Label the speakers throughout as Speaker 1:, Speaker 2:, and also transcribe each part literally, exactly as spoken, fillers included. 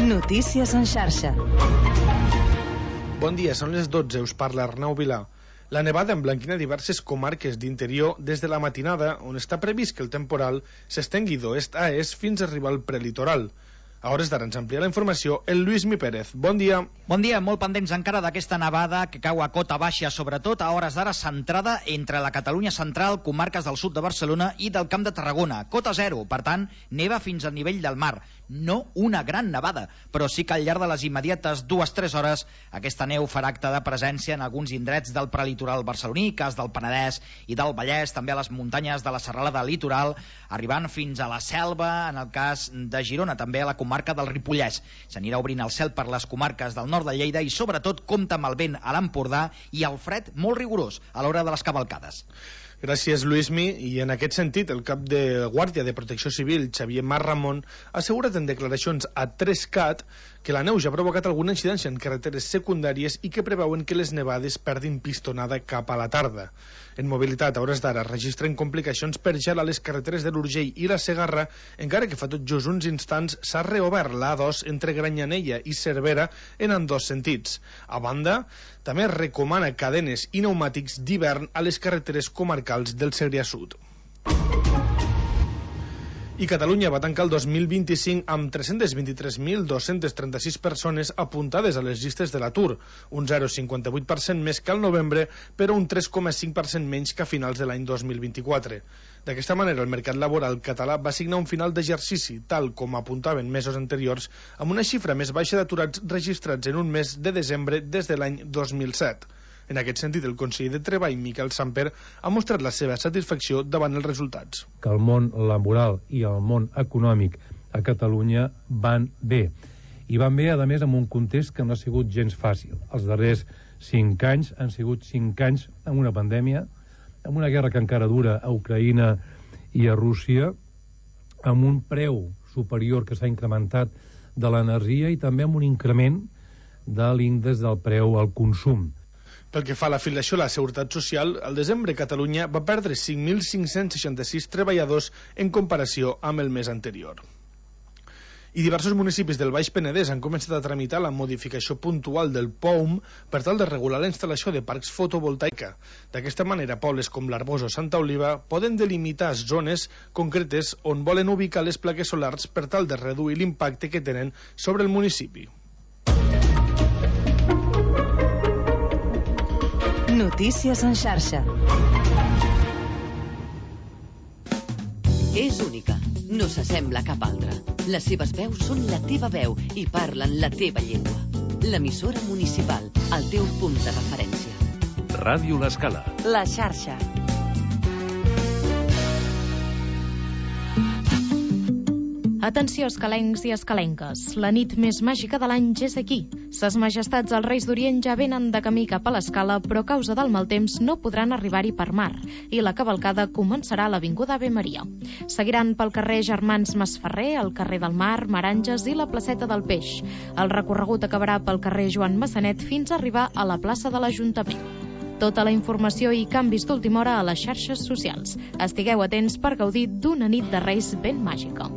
Speaker 1: Notícies en xarxa.
Speaker 2: Bon dia, són les dotze, us parla Arnau Vilà. La nevada emblanquina diverses comarques d'interior des de la matinada, on està previst que el temporal s'estengui d'oest a est fins a arribar al prelitoral. A hores d'ara ens amplia la informació el Lluís Mi Pérez. Bon dia.
Speaker 3: Bon dia, molt pendents encara d'aquesta nevada que cau a cota baixa, sobretot a hores d'ara centrada entre la Catalunya central, comarques del sud de Barcelona i del Camp de Tarragona. Cota zero, per tant, neva fins al nivell del mar. No una gran nevada, però sí que al llarg de les immediates dues tres hores aquesta neu farà acte de presència en alguns indrets del prelitoral barceloní, cas del Penedès i del Vallès, també a les muntanyes de la serralada litoral, arribant fins a la Selva, en el cas de Girona, també a la comarca del Ripollès. S'anirà obrint el cel per les comarques del nord de Lleida i sobretot compta amb el vent a l'Empordà i el fred molt rigorós a l'hora de les cavalcades.
Speaker 2: Gràcies, Lluís Mi. I en aquest sentit, el cap de Guàrdia de Protecció Civil, Xavier Mas Ramon, ha assegurat en declaracions a tres cat que la neu ja ha provocat alguna incidència en carreteres secundàries i que preveuen que les nevades perdin pistonada cap a la tarda. En mobilitat, a hores d'ara, registren complicacions per gel a les carreteres de l'Urgell i la Segarra, encara que fa tot just uns instants s'ha reobert l'A dos entre Granyanella i Cervera en ambdós sentits. A banda, també es recomana cadenes i pneumàtics d'hivern a les carreteres comarcals del Segrià Sud. I Catalunya va tancar el dos mil vint-i-cinc amb tres-cents vint-i-tres mil dos-cents trenta-sis persones apuntades a les llistes de l'atur, un zero coma cinquanta-vuit per cent més que al novembre, però un tres coma cinc per cent menys que a finals de l'any dos mil vint-i-quatre. D'aquesta manera, el mercat laboral català va signar un final d'exercici, tal com apuntaven mesos anteriors, amb una xifra més baixa d'aturats registrats en un mes de desembre des de l'any dos mil set. En aquest sentit, el conseller de Treball, Miquel Samper, ha mostrat la seva satisfacció davant els resultats.
Speaker 4: Que el món laboral i el món econòmic a Catalunya van bé. I van bé, a més, en un context que no ha sigut gens fàcil. Els darrers cinc anys han sigut cinc anys amb una pandèmia, amb una guerra que encara dura a Ucraïna i a Rússia, amb un preu superior que s'ha incrementat de l'energia i també amb un increment de l'índex del preu al consum.
Speaker 2: Pel que fa a l'afiliació a la Seguretat Social, al desembre Catalunya va perdre cinc mil cinc-cents seixanta-sis treballadors en comparació amb el mes anterior. I diversos municipis del Baix Penedès han començat a tramitar la modificació puntual del P O U M per tal de regular la instal·lació de parcs fotovoltaica. D'aquesta manera, pobles com l'Arbós o Santa Oliva poden delimitar zones concretes on volen ubicar les plaques solars per tal de reduir l'impacte que tenen sobre el municipi.
Speaker 1: Notícies en xarxa.
Speaker 5: És única, no s'assembla a cap altra. Les seves veus són la teva veu i parlen la teva llengua. L'emissora municipal, el teu punt de referència.
Speaker 6: Ràdio L'Escala.
Speaker 1: La xarxa.
Speaker 7: Atenció, escalencs i escalenques. La nit més màgica de l'any ja és aquí. Ses majestats els Reis d'Orient ja venen de camí cap a l'Escala, però a causa del mal temps no podran arribar-hi per mar. I la cavalcada començarà a l'Avinguda Ave Maria. Seguiran pel carrer Germans Masferrer, el carrer del Mar, Maranges i la placeta del Peix. El recorregut acabarà pel carrer Joan Massanet fins a arribar a la plaça de l'Ajuntament. Tota la informació i canvis d'última hora a les xarxes socials. Estigueu atents per gaudir d'una nit de Reis ben màgica.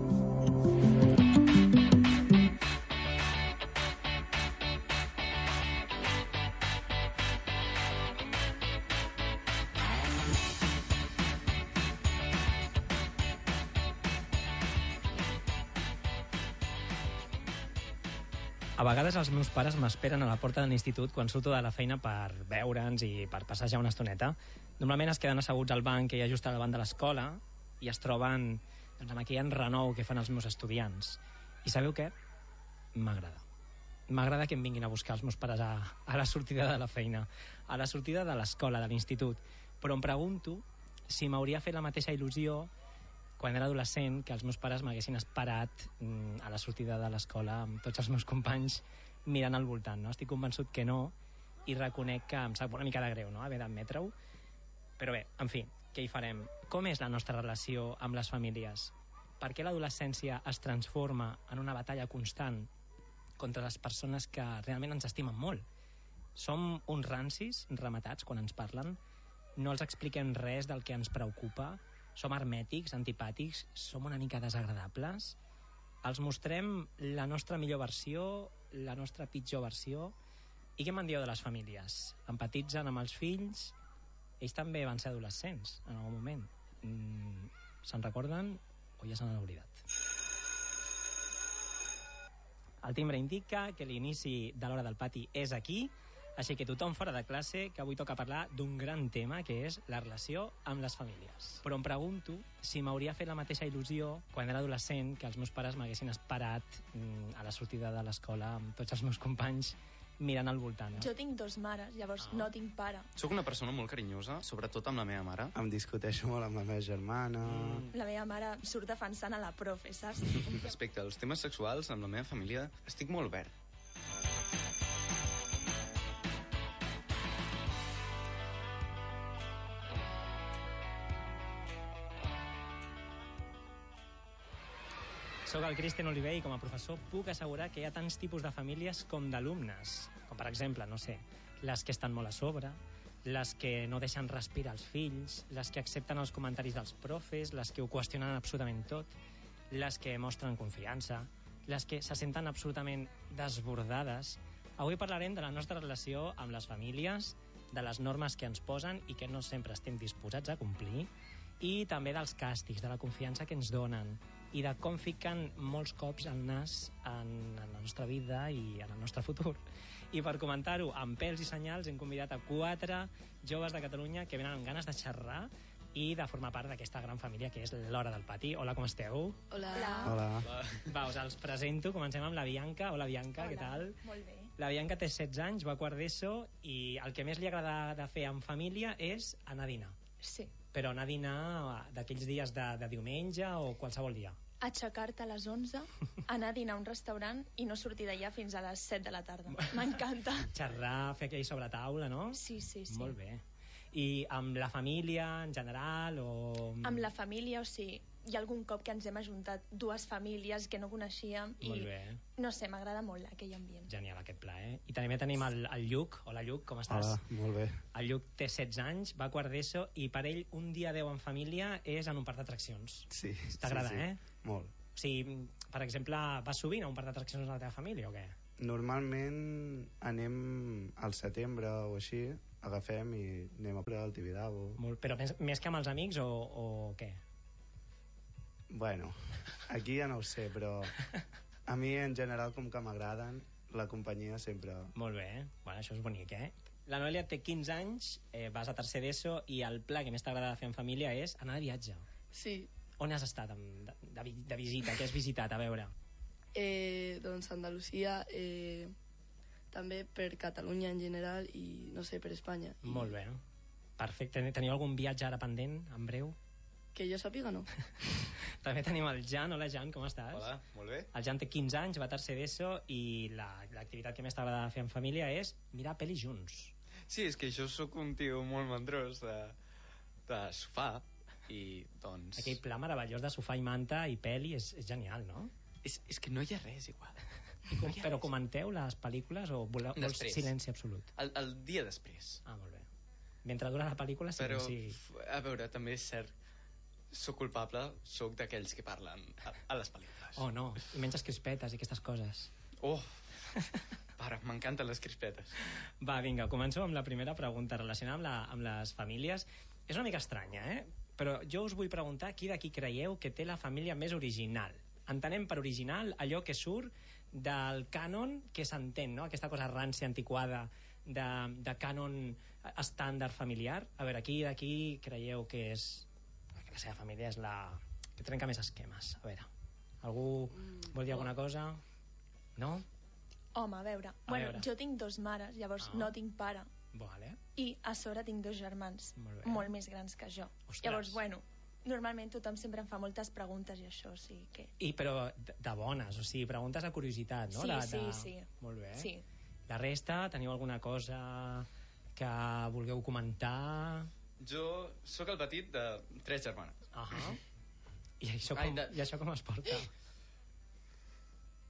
Speaker 8: A vegades els meus pares m'esperen a la porta de l'institut quan surto de la feina per veure'ns i per passejar una estoneta. Normalment es queden asseguts al banc que hi ha just davant de l'escola i es troben doncs, amb aquell enrenou que fan els meus estudiants. I sabeu què? M'agrada. M'agrada que em vinguin a buscar els meus pares a, a la sortida de la feina, a la sortida de l'escola, de l'institut. Però em pregunto si m'hauria fet la mateixa il·lusió quan era adolescent, que els meus pares m'haguessin esperat mm, a la sortida de l'escola amb tots els meus companys mirant al voltant, no? Estic convençut que no i reconec que em sap una mica de greu, no?, haver d'admetre-ho. Però bé, en fi, què hi farem? Com és la nostra relació amb les famílies? Per què l'adolescència es transforma en una batalla constant contra les persones que realment ens estimen molt? Som uns rancis rematats quan ens parlen? No els expliquem res del que ens preocupa? Som hermètics, antipàtics? Som una mica desagradables? els mostrem la nostra millor versió, la nostra pitjor versió. I què me'n dieu de les famílies? Empatitzen amb els fills? Ells també van ser adolescents en algun moment. Mm, se'n recorden o ja se n'han oblidat? El timbre indica que l'inici de l'hora del pati és aquí, així que tothom fora de classe, que avui toca parlar d'un gran tema, que és la relació amb les famílies. Però em pregunto si m'hauria fet la mateixa il·lusió quan era adolescent que els meus pares m'haguessin esperat mm, a la sortida de l'escola amb tots els meus companys mirant al voltant. Eh?
Speaker 6: Jo tinc dos mares, llavors ah. no tinc pare.
Speaker 9: Soc una persona molt carinyosa, sobretot amb la meva mare.
Speaker 10: Em discuteixo molt amb la meva germana.
Speaker 6: Mm. La meva mare surt defensant a la profe, saps?
Speaker 9: Respecte als temes sexuals, amb la meva família, estic molt verd.
Speaker 8: Soc el Cristian Oliver i com a professor puc assegurar que hi ha tants tipus de famílies com d'alumnes. Com per exemple, no sé, les que estan molt a sobre, les que no deixen respirar els fills, les que accepten els comentaris dels profes, les que ho qüestionen absolutament tot, les que mostren confiança, les que se senten absolutament desbordades. Avui parlarem de la nostra relació amb les famílies, de les normes que ens posen i que no sempre estem disposats a complir, i també dels càstigs, de la confiança que ens donen i de com fiquen molts cops el nas en, en la nostra vida i en el nostre futur. I per comentar-ho amb pèls i senyals hem convidat a quatre joves de Catalunya que venen amb ganes de xerrar i de formar part d'aquesta gran família que és l'Hora del Pati. Hola, com esteu?
Speaker 6: Hola.
Speaker 10: Hola.
Speaker 8: Va, us els presento. Comencem amb la Bianca. Hola, Bianca,
Speaker 6: Hola.
Speaker 8: Què tal?
Speaker 6: Molt bé.
Speaker 8: La Bianca té setze anys, va a quart d'ESO i el que més li agrada de fer en família és anar a dinar.
Speaker 6: Sí.
Speaker 8: Però anar a dinar d'aquells dies de, de diumenge o qualsevol dia?
Speaker 6: Aixecar-te a les onze, anar a dinar a un restaurant i no sortir d'allà fins a les set de la tarda. M'encanta.
Speaker 8: Xerrar, fer aquell sobre taula, no?
Speaker 6: Sí, sí, sí.
Speaker 8: Molt bé. I amb la família en general o...
Speaker 6: Amb la família, o sigui, hi ha algun cop que ens hem ajuntat dues famílies que no coneixíem i,
Speaker 8: Molt bé.
Speaker 6: no sé, m'agrada molt aquell ambient.
Speaker 8: Genial aquest pla, eh? I també tenim el, el Lluc. Hola, Lluc, com estàs?
Speaker 10: Hola, molt bé.
Speaker 8: El Lluc té setze anys, va a quart d'ESO i per ell un dia deu en família és en un parc d'atraccions.
Speaker 10: Sí.
Speaker 8: T'agrada,
Speaker 10: sí, sí.
Speaker 8: eh?
Speaker 10: Molt.
Speaker 8: O sigui, per exemple, vas sovint a un parc d'atraccions de la teva família o què?
Speaker 10: Normalment anem al setembre o així, agafem i anem a al Tibidabo.
Speaker 8: Molt, però més, més que amb els amics o, o què?
Speaker 10: Bueno, aquí ja no ho sé, però a mi en general com que m'agraden, la companyia sempre...
Speaker 8: Molt bé, bueno, això és bonic, eh? La Noelia té quinze anys, eh, vas a tercer d'ESO i el pla que més t'agrada fer en família és anar de viatge.
Speaker 11: Sí.
Speaker 8: On has estat de, de, de visita? Què has visitat? A veure.
Speaker 11: Eh, doncs Andalusia, eh, també per Catalunya en general i no sé, per Espanya. I...
Speaker 8: Molt bé. Perfecte. Teniu algun viatge ara pendent, en breu?
Speaker 11: Que jo sàpiga, no.
Speaker 8: També tenim el Jan. Hola, Jan, com estàs?
Speaker 9: Hola, molt bé.
Speaker 8: El Jan té quinze anys, va a tercer d'ESO i l'activitat la, que més t'agrada fer en família és mirar pel·lis junts.
Speaker 9: Sí, és que jo sóc un tio molt mandrós de, de sofà i doncs...
Speaker 8: Aquell pla meravellós de sofà i manta i pel·li és, és genial, no?
Speaker 9: És, és que no hi ha res igual.
Speaker 8: No hi ha Però res. Comenteu les pel·lícules o voleu vols silenci absolut?
Speaker 9: El, el dia després.
Speaker 8: Ah, molt bé. Mentre dura la pel·lícula, silenci...
Speaker 9: Però, a veure, també és cert, sóc culpable, sóc d'aquells que parlen a, a les pel·lícules.
Speaker 8: Oh, no, i menges crispetes i aquestes coses.
Speaker 9: Oh, pare, m'encanten les crispetes.
Speaker 8: Va, vinga, començo amb la primera pregunta relacionada amb, la, amb les famílies. És una mica estranya, eh? Però jo us vull preguntar qui d'aquí creieu que té la família més original. Entenem per original allò que surt del cànon que s'entén, no? Aquesta cosa rància, antiquada, de, de cànon estàndard familiar. A veure, qui d'aquí creieu que és... que la seva família és la... que trenca més esquemes. A veure, algú vol dir alguna cosa? No?
Speaker 6: Home, a veure.
Speaker 8: A
Speaker 6: bueno,
Speaker 8: veure.
Speaker 6: jo tinc dos mares, llavors
Speaker 8: Ah.
Speaker 6: no tinc pare.
Speaker 8: Vale.
Speaker 6: I a sobre tinc dos germans
Speaker 8: Molt bé.
Speaker 6: molt més grans que jo.
Speaker 8: Ostres.
Speaker 6: Llavors, bueno, normalment tothom sempre em fa moltes preguntes i això, o sigui que...
Speaker 8: I però de, de bones, o sigui, preguntes de curiositat, no?
Speaker 6: Sí,
Speaker 8: de,
Speaker 6: sí,
Speaker 8: de...
Speaker 6: sí.
Speaker 8: Molt bé.
Speaker 6: Sí.
Speaker 8: La resta, teniu alguna cosa que vulgueu comentar?
Speaker 9: Jo sóc el petit de tres germanes.
Speaker 8: Ahà. I això
Speaker 9: Ai,
Speaker 8: com,
Speaker 9: de-
Speaker 8: i això com es porta?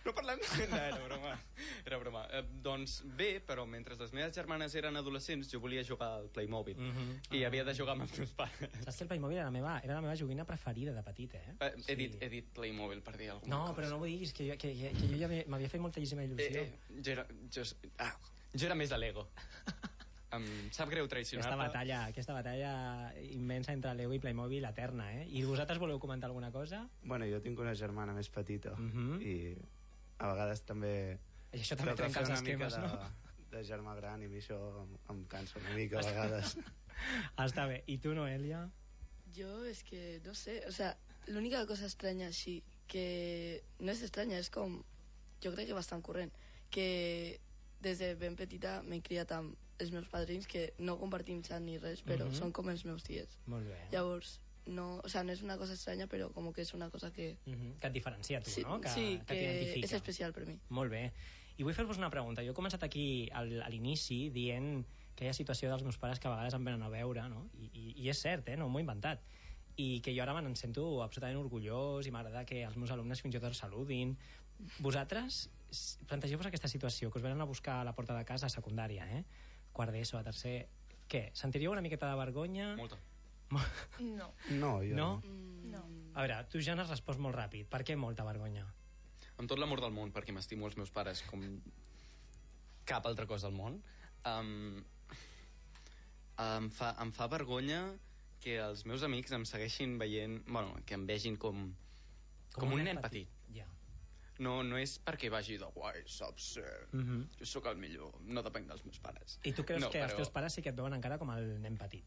Speaker 9: No parlem... No, era broma. Era broma. Eh, doncs bé, però mentre les meves germanes eren adolescents, jo volia jugar al Playmobil. Mm -hmm. I havia de jugar amb els meus pares.
Speaker 8: Saps que el Playmobil era la meva, era la meva joguina preferida de petit, eh?
Speaker 9: eh
Speaker 8: sí.
Speaker 9: he, dit, he dit Playmobil per dir alguna
Speaker 8: no,
Speaker 9: cosa.
Speaker 8: No, però no ho diguis, que jo, que, que, que jo ja m'havia fet moltíssima il·lusió.
Speaker 9: Eh, eh, jo, era, jo, ah, jo era més de Lego. Em sap greu traicionar-te.
Speaker 8: Aquesta batalla, aquesta batalla immensa entre Lego i Playmobil, eterna, eh? I vosaltres voleu comentar alguna cosa?
Speaker 10: Bueno, jo tinc una germana més petita
Speaker 8: uh -huh.
Speaker 10: i a vegades també...
Speaker 8: I això també trenca els esquemes,
Speaker 10: de,
Speaker 8: no?
Speaker 10: de germà gran, i a mi això em, em cansa una mica a vegades.
Speaker 8: Està bé. I tu, Noelia?
Speaker 11: Yo es que, no sé, o sea, l'única cosa estranya així, que no és estranya, és com, jo crec que bastant corrent, que des de ben petita m'he criat amb els meus padrins, que no compartim xat ni res, però uh -huh. són com els meus tiets.
Speaker 8: Molt bé.
Speaker 11: Llavors, no, o sea, no és una cosa estranya, però com que és una cosa que...
Speaker 8: Uh -huh. Que et diferencia, tu,
Speaker 11: sí,
Speaker 8: no? Que,
Speaker 11: sí,
Speaker 8: que,
Speaker 11: que és especial per mi.
Speaker 8: Molt bé. I vull fer-vos una pregunta. Jo he començat aquí al, a l'inici dient que hi ha situació dels meus pares que a vegades em venen a veure, no? I, i, i és cert, eh? No m'ho he inventat. I que jo ara me'n sento absolutament orgullós i m'agrada que els meus alumnes fins i tot saludin. Vosaltres, plantegeu-vos aquesta situació, que us venen a buscar a la porta de casa a secundària, eh? Quart d'ESO, a tercer... Què? Sentiríeu una miqueta de vergonya?
Speaker 9: Molta.
Speaker 6: No.
Speaker 10: No, jo
Speaker 8: no.
Speaker 6: No.
Speaker 8: A veure, tu ja n'has respost molt ràpid. Per què molta vergonya?
Speaker 9: Amb tot l'amor del món, perquè m'estimo els meus pares com cap altra cosa al món. Um, em, fa, em fa vergonya que els meus amics em segueixin veient... Bueno, que em vegin com... Com, com un nen petit.
Speaker 8: petit. Ja.
Speaker 9: No, no és perquè vagi de guai, saps?
Speaker 8: Uh -huh.
Speaker 9: Jo sóc el millor, no depenc dels meus pares.
Speaker 8: I tu creus
Speaker 9: no,
Speaker 8: que
Speaker 9: però...
Speaker 8: els teus pares sí que et veuen encara com el nen petit?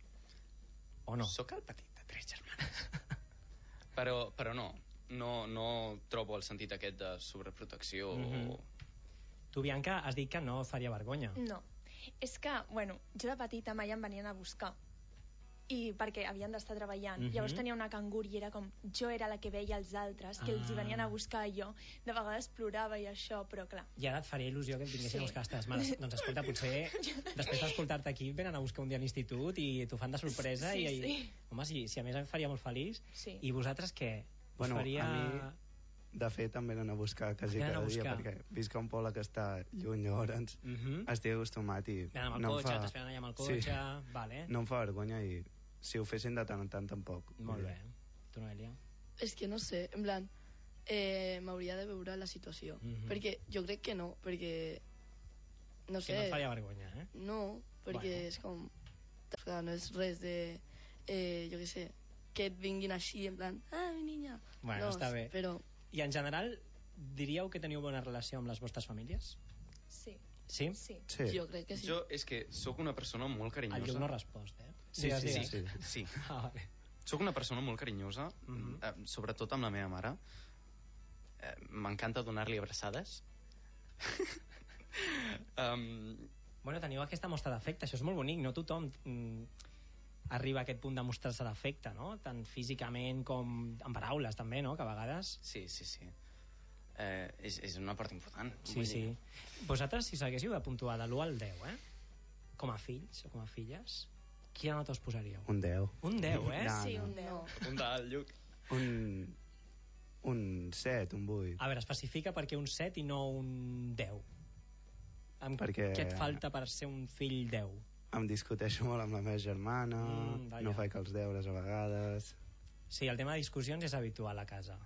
Speaker 8: O no?
Speaker 9: Sóc el petit de tres germanes. però, però no, no, no trobo el sentit aquest de sobreprotecció. Uh -huh. o...
Speaker 8: Tu, Bianca, has dit que no faria vergonya.
Speaker 6: No. És que, bueno, jo de petita mai em venien a buscar. I perquè havien d'estar treballant. Uh-huh. Llavors tenia una cangur i era com... Jo era la que veia els altres, que ah. els hi venien a buscar i jo. De vegades plorava i això, però clar.
Speaker 8: I ara et faria il·lusió que et vinguessin
Speaker 6: sí.
Speaker 8: a buscar les teves mares. Doncs escolta, potser després d'escoltar-te aquí venen a buscar un dia a l'institut i t'ho fan de sorpresa.
Speaker 6: Sí,
Speaker 8: i,
Speaker 6: sí.
Speaker 8: Home, si, si a més em faria molt feliç.
Speaker 6: Sí.
Speaker 8: I vosaltres què?
Speaker 10: Bueno,
Speaker 8: faria...
Speaker 10: a mi... De fet, també venen a buscar quasi cada dia, perquè visc a un poble que està lluny, llavors uh -huh. estic acostumat i...
Speaker 8: Venen amb el
Speaker 10: no
Speaker 8: cotxe,
Speaker 10: fa...
Speaker 8: t'esperen allà amb el cotxe... Sí. Vale.
Speaker 10: No em fa vergonya i si ho fessin de tant en tant tampoc.
Speaker 8: Molt bé. Tu, Noelia?
Speaker 11: És que no sé, en plan, eh, m'hauria de veure la situació. Uh -huh. Perquè jo crec que no, perquè... No sé...
Speaker 8: Que no et faria vergonya, eh?
Speaker 11: No, perquè bueno. és com... No és res de... Eh, jo què sé, que et vinguin així, en plan... Ah, mi niña...
Speaker 8: Bueno,
Speaker 11: no,
Speaker 8: està bé.
Speaker 11: Però...
Speaker 8: I en general, diríeu que teniu bona relació amb les vostres famílies?
Speaker 6: Sí.
Speaker 8: Sí?
Speaker 6: Sí.
Speaker 10: sí.
Speaker 11: Jo crec que sí.
Speaker 9: Jo és que sóc una persona molt carinyosa.
Speaker 8: El Lluc no ha respost, eh?
Speaker 9: Sí, sí, sí. sí. sí.
Speaker 8: Ah, vale.
Speaker 9: Soc una persona molt carinyosa, uh -huh. eh, sobretot amb la meva mare. Eh, M'encanta donar-li abraçades. um...
Speaker 8: Bueno, teniu aquesta mostra d'afecte, això és molt bonic, no tothom mm, arriba a aquest punt de mostrar-se d'afecte, no? Tant físicament com en paraules, també, no? Que a vegades...
Speaker 9: Sí, sí, sí. Eh, és, és una part important.
Speaker 8: Sí, sí. Vosaltres, si s'haguéssiu de puntuar de l'u al deu, eh? Com a fills o com a filles, quina nota us posaríeu?
Speaker 10: Un deu.
Speaker 8: Un deu, eh?
Speaker 10: No,
Speaker 6: sí,
Speaker 10: no.
Speaker 6: un deu.
Speaker 9: Un dalt, Lluc.
Speaker 10: Un... Un set, un vuit.
Speaker 8: A veure, especifica per què un set i no un deu. Amb
Speaker 10: Perquè...
Speaker 8: Què et falta per ser un fill deu?
Speaker 10: Em discuteixo molt amb la meva germana, mm, no faig els deures a vegades...
Speaker 8: Sí, el tema de discussions és habitual a casa.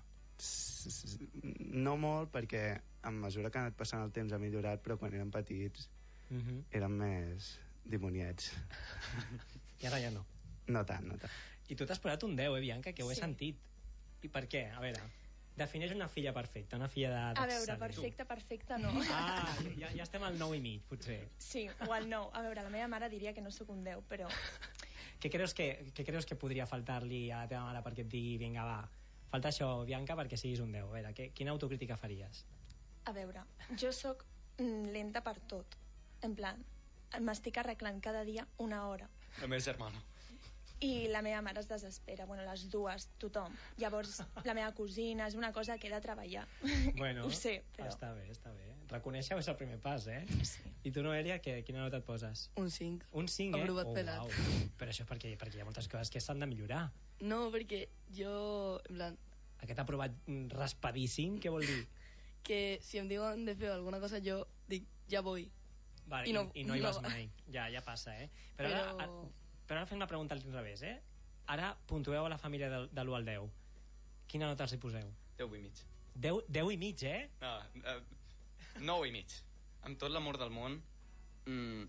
Speaker 10: No molt, perquè a mesura que ha anat passant el temps ha millorat, però quan eren petits uh -huh. eren més dimoniets.
Speaker 8: I ara ja no.
Speaker 10: No tant, no tant.
Speaker 8: I tu t'has posat un deu, eh, Bianca, que ho he
Speaker 6: sí.
Speaker 8: sentit. I per què? A veure, defineix una filla perfecta, una filla de...
Speaker 6: A veure, perfecta, perfecta no.
Speaker 8: Ah, ja, ja estem al nou i mig, potser.
Speaker 6: Sí, o al nou. A veure, la meva mare diria que no sóc un deu, però...
Speaker 8: Què creus que, què creus que podria faltar-li a la teva mare perquè et digui, vinga, va, falta això, Bianca, perquè siguis un deu? A veure, que, quina autocrítica faries?
Speaker 6: A veure, jo sóc lenta per tot. En plan, m'estic arreglant cada dia una hora.
Speaker 9: La meva germana.
Speaker 6: I la meva mare es desespera, bueno, les dues, tothom. Llavors, la meva cosina, és una cosa que he de treballar.
Speaker 8: Bueno,
Speaker 6: ho sé, però...
Speaker 8: Està bé, està bé. Reconèixer-ho és el primer pas, eh?
Speaker 6: Sí.
Speaker 8: I tu, Noelia, que, quina nota et poses?
Speaker 11: Un cinc.
Speaker 8: Un cinc, eh?
Speaker 11: Aprovat
Speaker 8: Oh,
Speaker 11: pelat.
Speaker 8: wow. Però això perquè, perquè hi ha moltes coses que s'han de millorar.
Speaker 11: No, perquè jo, en plan...
Speaker 8: Aquest aprovat raspadíssim, què vol dir?
Speaker 11: que si em diuen de fer alguna cosa jo dic, ja vull.
Speaker 8: Vale,
Speaker 11: I no,
Speaker 8: i, i no hi
Speaker 11: no
Speaker 8: vas
Speaker 11: va.
Speaker 8: mai. Ja, ja passa, eh? Però,
Speaker 11: Però...
Speaker 8: Ara, ara, però ara fem una pregunta al revés, eh? Ara puntueu a la família de, de l'u al deu. Quina nota els hi poseu?
Speaker 9: deu i mig.
Speaker 8: deu i mig, eh?
Speaker 9: No, uh, nou i mig. Amb tot l'amor del món, mm,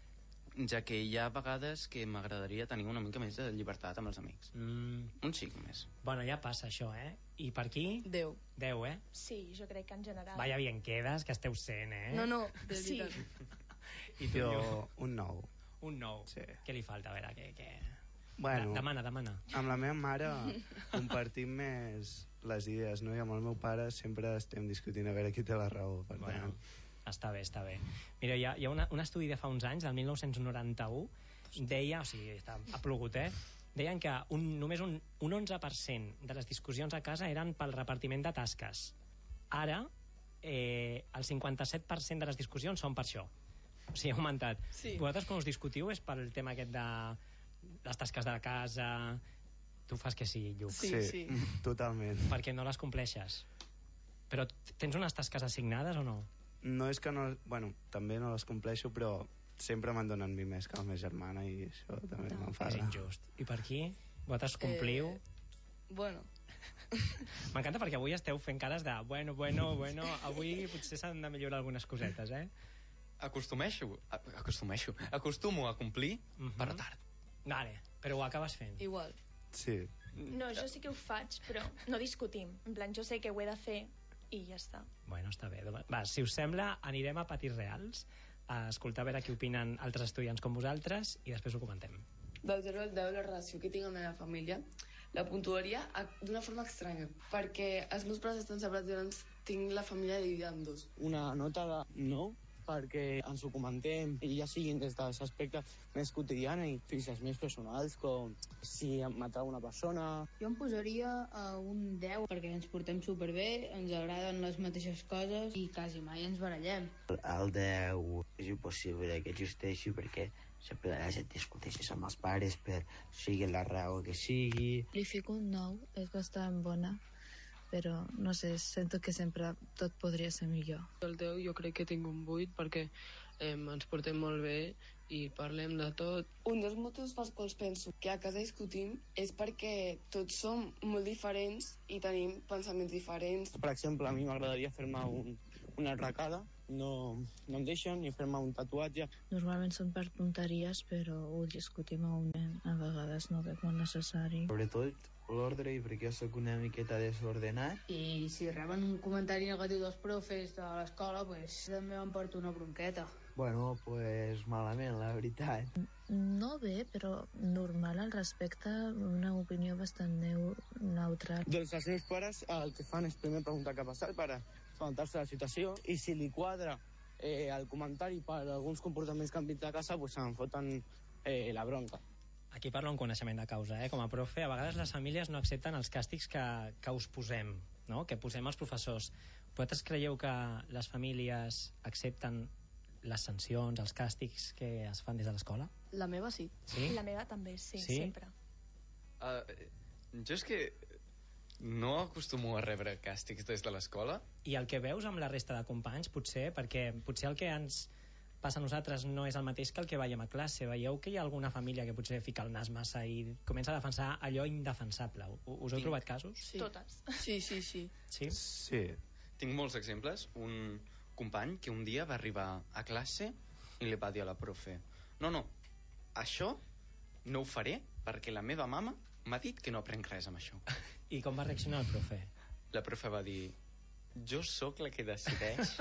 Speaker 9: ja que hi ha vegades que m'agradaria tenir una mica més de llibertat amb els amics.
Speaker 8: Mm.
Speaker 9: Un xic més.
Speaker 8: Bueno, ja passa això, eh? I per aquí?
Speaker 11: Deu.
Speaker 8: Deu, eh?
Speaker 6: Sí, jo crec que en general...
Speaker 8: Vaya bien quedes, que esteu sent, eh?
Speaker 11: No, no, de
Speaker 6: Sí.
Speaker 11: veritat.
Speaker 8: I tu,
Speaker 10: Jo,
Speaker 8: Lluc?
Speaker 10: un nou.
Speaker 8: Un nou.
Speaker 10: Sí.
Speaker 8: Què li falta? A veure, què... què...
Speaker 10: Bueno,
Speaker 8: Da- demana, demana.
Speaker 10: amb la meva mare compartim més les idees, no? I amb el meu pare sempre estem discutint a veure qui té la raó, per
Speaker 8: Bueno,
Speaker 10: tant...
Speaker 8: està bé, està bé. Mira, hi ha, hi ha una, un estudi de fa uns anys, del dinou noranta-u, deia, o sigui, està, ha plogut, eh? Deien que un, només un, un onze per cent de les discussions a casa eren pel repartiment de tasques. Ara, eh, el cinquanta-set per cent de les discussions són per això. O sigui, ha augmentat.
Speaker 11: Sí.
Speaker 8: Vosaltres quan us discutiu és pel tema aquest de les tasques de la casa... Tu fas que sí, Lluc.
Speaker 11: Sí, sí.
Speaker 10: totalment.
Speaker 8: Perquè no les compleixes. Però t- tens unes tasques assignades o no?
Speaker 10: No és que no... Bueno, també no les compleixo, però sempre m'han donat mi més que la meva germana i això també
Speaker 8: És
Speaker 10: m'enfada.
Speaker 8: injust. I per aquí? Vosaltres compliu?
Speaker 11: Eh, bueno,
Speaker 8: M'encanta perquè avui esteu fent cares de bueno, bueno, bueno, avui potser s'han de millorar algunes cosetes, eh?
Speaker 9: Acostumeixo, a- acostumeixo, acostumo a complir
Speaker 8: Mhm.
Speaker 9: per tard.
Speaker 8: Vale, però ho acabes fent.
Speaker 11: igual.
Speaker 10: Sí.
Speaker 6: No, jo sí que ho faig, però no discutim. En plan, jo sé que ho he de fer i ja està.
Speaker 8: Bueno, està bé. Va, si us sembla, anirem a patis reals a escoltar a veure què opinen altres estudiants com vosaltres i després ho comentem.
Speaker 12: Del zero al deu, la relació que tinc amb la meva família la puntuaria a- d'una forma estranya, perquè els meus pares estan separats i llavors tinc la família dividida en dos.
Speaker 13: Una nota de nou, perquè ens ho comentem i ja siguin des dels aspectes més quotidians i fins als més personals, com si em matar una persona.
Speaker 14: Jo em posaria a un deu perquè ens portem superbé, ens agraden les mateixes coses i quasi mai ens barallem.
Speaker 15: El deu és impossible que existeixi perquè sempre la gent discuteixi amb els pares per sigui la raó que sigui.
Speaker 16: Li fico un nou, és bastant bona, però no sé, sento que sempre tot podria ser millor.
Speaker 17: El deu jo crec que tinc un vuit perquè eh, ens portem molt bé i parlem de tot.
Speaker 12: Un dels motius pels quals penso que a casa discutim és perquè tots som molt diferents i tenim pensaments diferents.
Speaker 13: Per exemple, a mi m'agradaria fer-me un, una arracada, no, no em deixen ni fer-me un tatuatge.
Speaker 16: Normalment són per tonteries, però ho discutim a un nen. A vegades no veig molt necessari.
Speaker 15: Sobretot l'ordre, i perquè jo sóc una miqueta desordenat.
Speaker 14: I si reben un comentari negatiu dels profes de l'escola, pues, també m'emporto una bronqueta.
Speaker 15: Bueno, pues malament, la veritat.
Speaker 16: No bé, però normal al respecte, una opinió bastant neu, neutral.
Speaker 13: Doncs els meus pares el que fan és primer preguntar què ha passat per assabentar-se de la situació i si li quadra eh, el comentari per alguns comportaments que han vist a casa, pues se'n foten eh, la bronca.
Speaker 8: Aquí parlo en coneixement de causa, eh? Com a profe, a vegades les famílies no accepten els càstigs que, que us posem, no? Que posem els professors. Vosaltres creieu que les famílies accepten les sancions, els càstigs que es fan des de l'escola?
Speaker 11: La meva sí.
Speaker 8: Sí?
Speaker 6: La meva també, sí,
Speaker 8: Sí?
Speaker 6: sempre.
Speaker 9: Uh, jo és que no acostumo a rebre càstigs des de l'escola.
Speaker 8: I el que veus amb la resta de companys, potser, perquè potser el que ens passa a nosaltres no és el mateix que el que veiem a classe. Veieu que hi ha alguna família que potser fica el nas massa i comença a defensar allò indefensable. U- Us heu
Speaker 9: Tinc.
Speaker 8: trobat casos?
Speaker 11: Sí.
Speaker 6: Totes.
Speaker 11: Sí, sí, sí.
Speaker 8: Sí?
Speaker 10: Sí.
Speaker 9: Tinc molts exemples. Un company que un dia va arribar a classe i li va dir a la profe: no, no, això no ho faré perquè la meva mama m'ha dit que no aprenc res amb això.
Speaker 8: I com va reaccionar el profe?
Speaker 9: La profe va dir: jo sóc la que decideix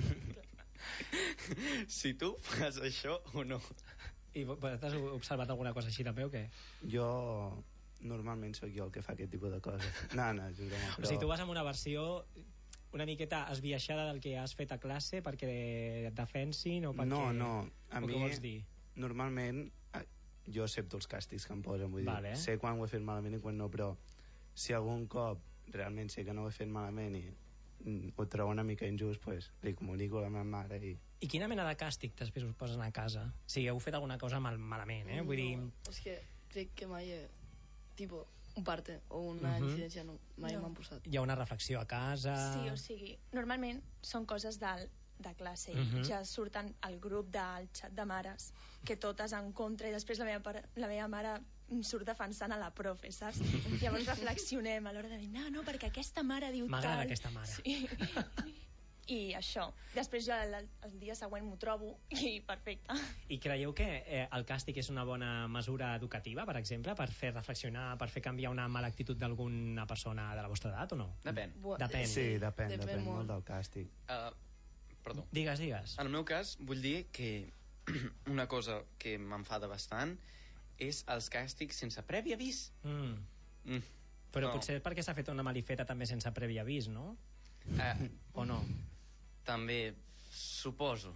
Speaker 9: si tu fas això o no.
Speaker 8: I vosaltres heu observat alguna cosa així també o què?
Speaker 10: Jo normalment sóc jo el que fa aquest tipus de coses. No, no, és broma,
Speaker 8: O sigui, tu vas amb una versió una miqueta esbiaixada del que has fet a classe perquè et defensin o perquè...
Speaker 10: No, no, a
Speaker 8: o
Speaker 10: mi
Speaker 8: què vols dir?
Speaker 10: normalment eh, jo accepto els càstigs que em posen, vull
Speaker 8: Vale.
Speaker 10: dir, sé quan ho he fet malament i quan no, però si algun cop realment sé que no ho he fet malament i mm, ho trobo una mica injust, pues, li comunico a la meva mare i...
Speaker 8: I quina mena de càstig després us posen a casa? Si heu fet alguna cosa mal, malament, eh? Vull dir...
Speaker 11: No, és que crec que mai he... Tipo, un parte o una
Speaker 8: Mhm.
Speaker 11: incidència no, mai
Speaker 6: No.
Speaker 11: m'han posat.
Speaker 8: Hi ha una reflexió a casa...
Speaker 6: Sí, o sigui, normalment són coses de, de classe,
Speaker 8: Mhm.
Speaker 6: i ja surten al grup del xat de mares, que totes en contra, i després la meva, pare, la meva mare surt defensant a la profe, saps? Llavors reflexionem a l'hora de dir, no, no, perquè aquesta mare diu tal...
Speaker 8: M'agrada aquesta mare.
Speaker 6: Sí. I això. Després jo el, el dia següent m'ho trobo i perfecte.
Speaker 8: I creieu que eh, el càstig és una bona mesura educativa, per exemple, per fer reflexionar, per fer canviar una mala actitud d'alguna persona de la vostra edat, o no?
Speaker 9: Depèn.
Speaker 8: Depèn.
Speaker 10: Sí, depèn,
Speaker 11: Depèn
Speaker 10: depèn
Speaker 11: molt.
Speaker 10: molt del càstig.
Speaker 9: Uh, perdó.
Speaker 8: Digues, digues.
Speaker 9: En el meu cas, vull dir que una cosa que m'enfada bastant és els càstigs sense previ avís.
Speaker 8: Mm.
Speaker 9: Mm.
Speaker 8: Però
Speaker 9: No.
Speaker 8: potser perquè s'ha fet una malifeta també sense previ avís, no?
Speaker 9: Eh,
Speaker 8: O no?
Speaker 9: també, suposo.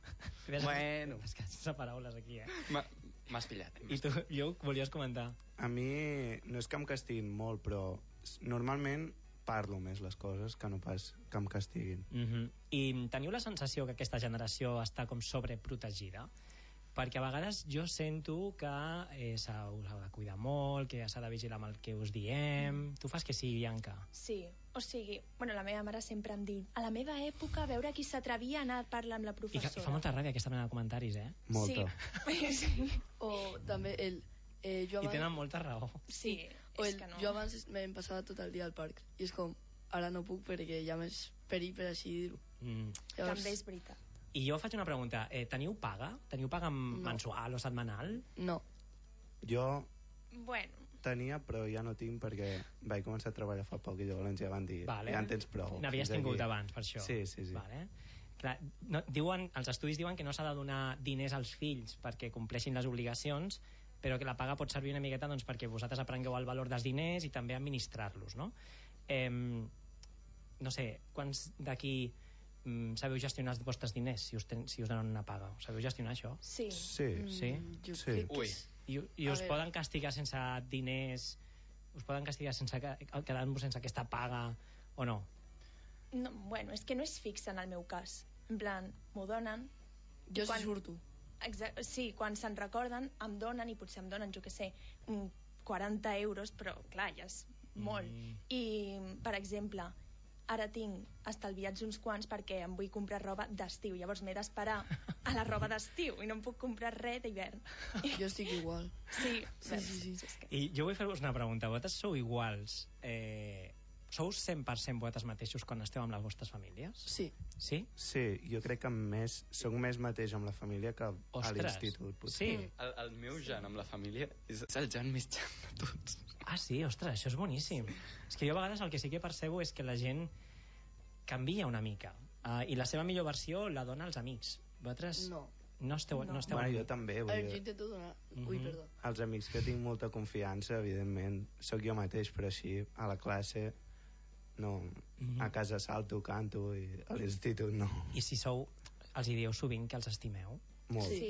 Speaker 9: Bueno.
Speaker 8: És que sense paraules aquí, eh?
Speaker 9: M'ha- M'has pillat.
Speaker 8: I tu, Lluc, volies comentar?
Speaker 10: A mi no és que em castiguin molt, però s- normalment parlo més les coses que no pas que em castiguin.
Speaker 8: Mm-hmm. I teniu la sensació que aquesta generació està com sobreprotegida? Perquè a vegades jo sento que eh, s'ha us ha de cuidar molt, que s'ha de vigilar amb el que us diem. Tu fas que sí, Bianca?
Speaker 6: Sí, o sigui, bueno, la meva mare sempre em diu, a la meva època, a veure qui s'atrevia a anar a parlar amb la
Speaker 8: I,
Speaker 6: professora.
Speaker 8: fa, I fa molta ràbia aquesta mena de comentaris, eh?
Speaker 10: Molta.
Speaker 6: Sí. sí.
Speaker 11: O també el... Eh, jo
Speaker 8: I
Speaker 11: abans,
Speaker 8: tenen molta raó.
Speaker 6: Sí,
Speaker 11: o
Speaker 6: és
Speaker 11: el,
Speaker 6: que no.
Speaker 11: jo abans es- em passava tot el dia al parc i és com, ara no puc perquè hi ha més perill per així dir-ho.
Speaker 8: Mm.
Speaker 6: També és veritat.
Speaker 8: I jo faig una pregunta. Eh, teniu paga? Teniu paga
Speaker 11: No.
Speaker 8: mensual o setmanal?
Speaker 11: No.
Speaker 10: Jo
Speaker 6: Bueno,
Speaker 10: tenia, però ja no tinc perquè vaig començar a treballar fa poc i llavors ja van dir,
Speaker 8: Vale.
Speaker 10: ja en tens prou.
Speaker 8: N'havies
Speaker 10: fins
Speaker 8: tingut
Speaker 10: aquí.
Speaker 8: abans, per això.
Speaker 10: Sí, sí, sí.
Speaker 8: Vale. Clar, no, diuen, els estudis diuen que no s'ha de donar diners als fills perquè compleixin les obligacions, però que la paga pot servir una miqueta doncs, perquè vosaltres aprengueu el valor dels diners i també administrar-los, no? Eh, no sé, quants d'aquí mm, sabeu gestionar els vostres diners si us, ten, si us donen una paga? Sabeu gestionar això?
Speaker 6: sí.
Speaker 10: Sí.
Speaker 8: Sí?
Speaker 11: Jo
Speaker 10: Sí.
Speaker 11: crec que
Speaker 9: Ui.
Speaker 11: és-
Speaker 8: I, i
Speaker 11: A
Speaker 8: us
Speaker 11: veure.
Speaker 8: poden castigar sense diners, us poden castigar sense que- quedant-vos sense aquesta paga o no?
Speaker 6: No, bueno, és que no és fixe en el meu cas. En plan, m'ho donen...
Speaker 11: Jo
Speaker 6: i
Speaker 11: sí surto.
Speaker 6: Exacte, sí, quan se'n recorden em donen, i potser em donen, jo què sé, un quaranta euros, però clar, ja és molt.
Speaker 8: Mm.
Speaker 6: I, per exemple, ara tinc estalviats uns quants perquè em vull comprar roba d'estiu, llavors m'he d'esperar a la roba d'estiu i no em puc comprar res d'hivern.
Speaker 11: Jo estic igual.
Speaker 6: Sí,
Speaker 11: Sí, sí, sí.
Speaker 6: és que...
Speaker 8: I jo vull fer-vos una pregunta. Vosaltres sou iguals? Eh, sou cent per cent vosaltres mateixos quan esteu amb les vostres famílies?
Speaker 11: Sí.
Speaker 8: Sí?
Speaker 10: Sí, jo crec que més, soc més mateix amb la família que a
Speaker 8: Ostres.
Speaker 10: l'institut. potser.
Speaker 8: Sí?
Speaker 9: El, el meu Jan amb la família és el Jan més Jan de tots.
Speaker 8: Ah, sí? Ostres, això és boníssim. És que jo a vegades el que sí que percebo és que la gent canvia una mica. Uh, I la seva millor versió la dona als amics. Vosaltres
Speaker 11: No.
Speaker 8: no esteu... No.
Speaker 6: No.
Speaker 8: esteu...
Speaker 10: Bueno, jo també.
Speaker 11: A
Speaker 10: Vull
Speaker 11: veure, jo
Speaker 10: dir,
Speaker 11: intento donar... Ui,
Speaker 8: Mhm.
Speaker 11: perdó.
Speaker 10: els amics que tinc molta confiança, evidentment, sóc jo mateix, però així, a la classe, no.
Speaker 8: Mhm.
Speaker 10: A casa salto, canto, i a l'institut no.
Speaker 8: I si sou... Els hi dieu sovint que els estimeu?
Speaker 10: Molt.
Speaker 6: Sí.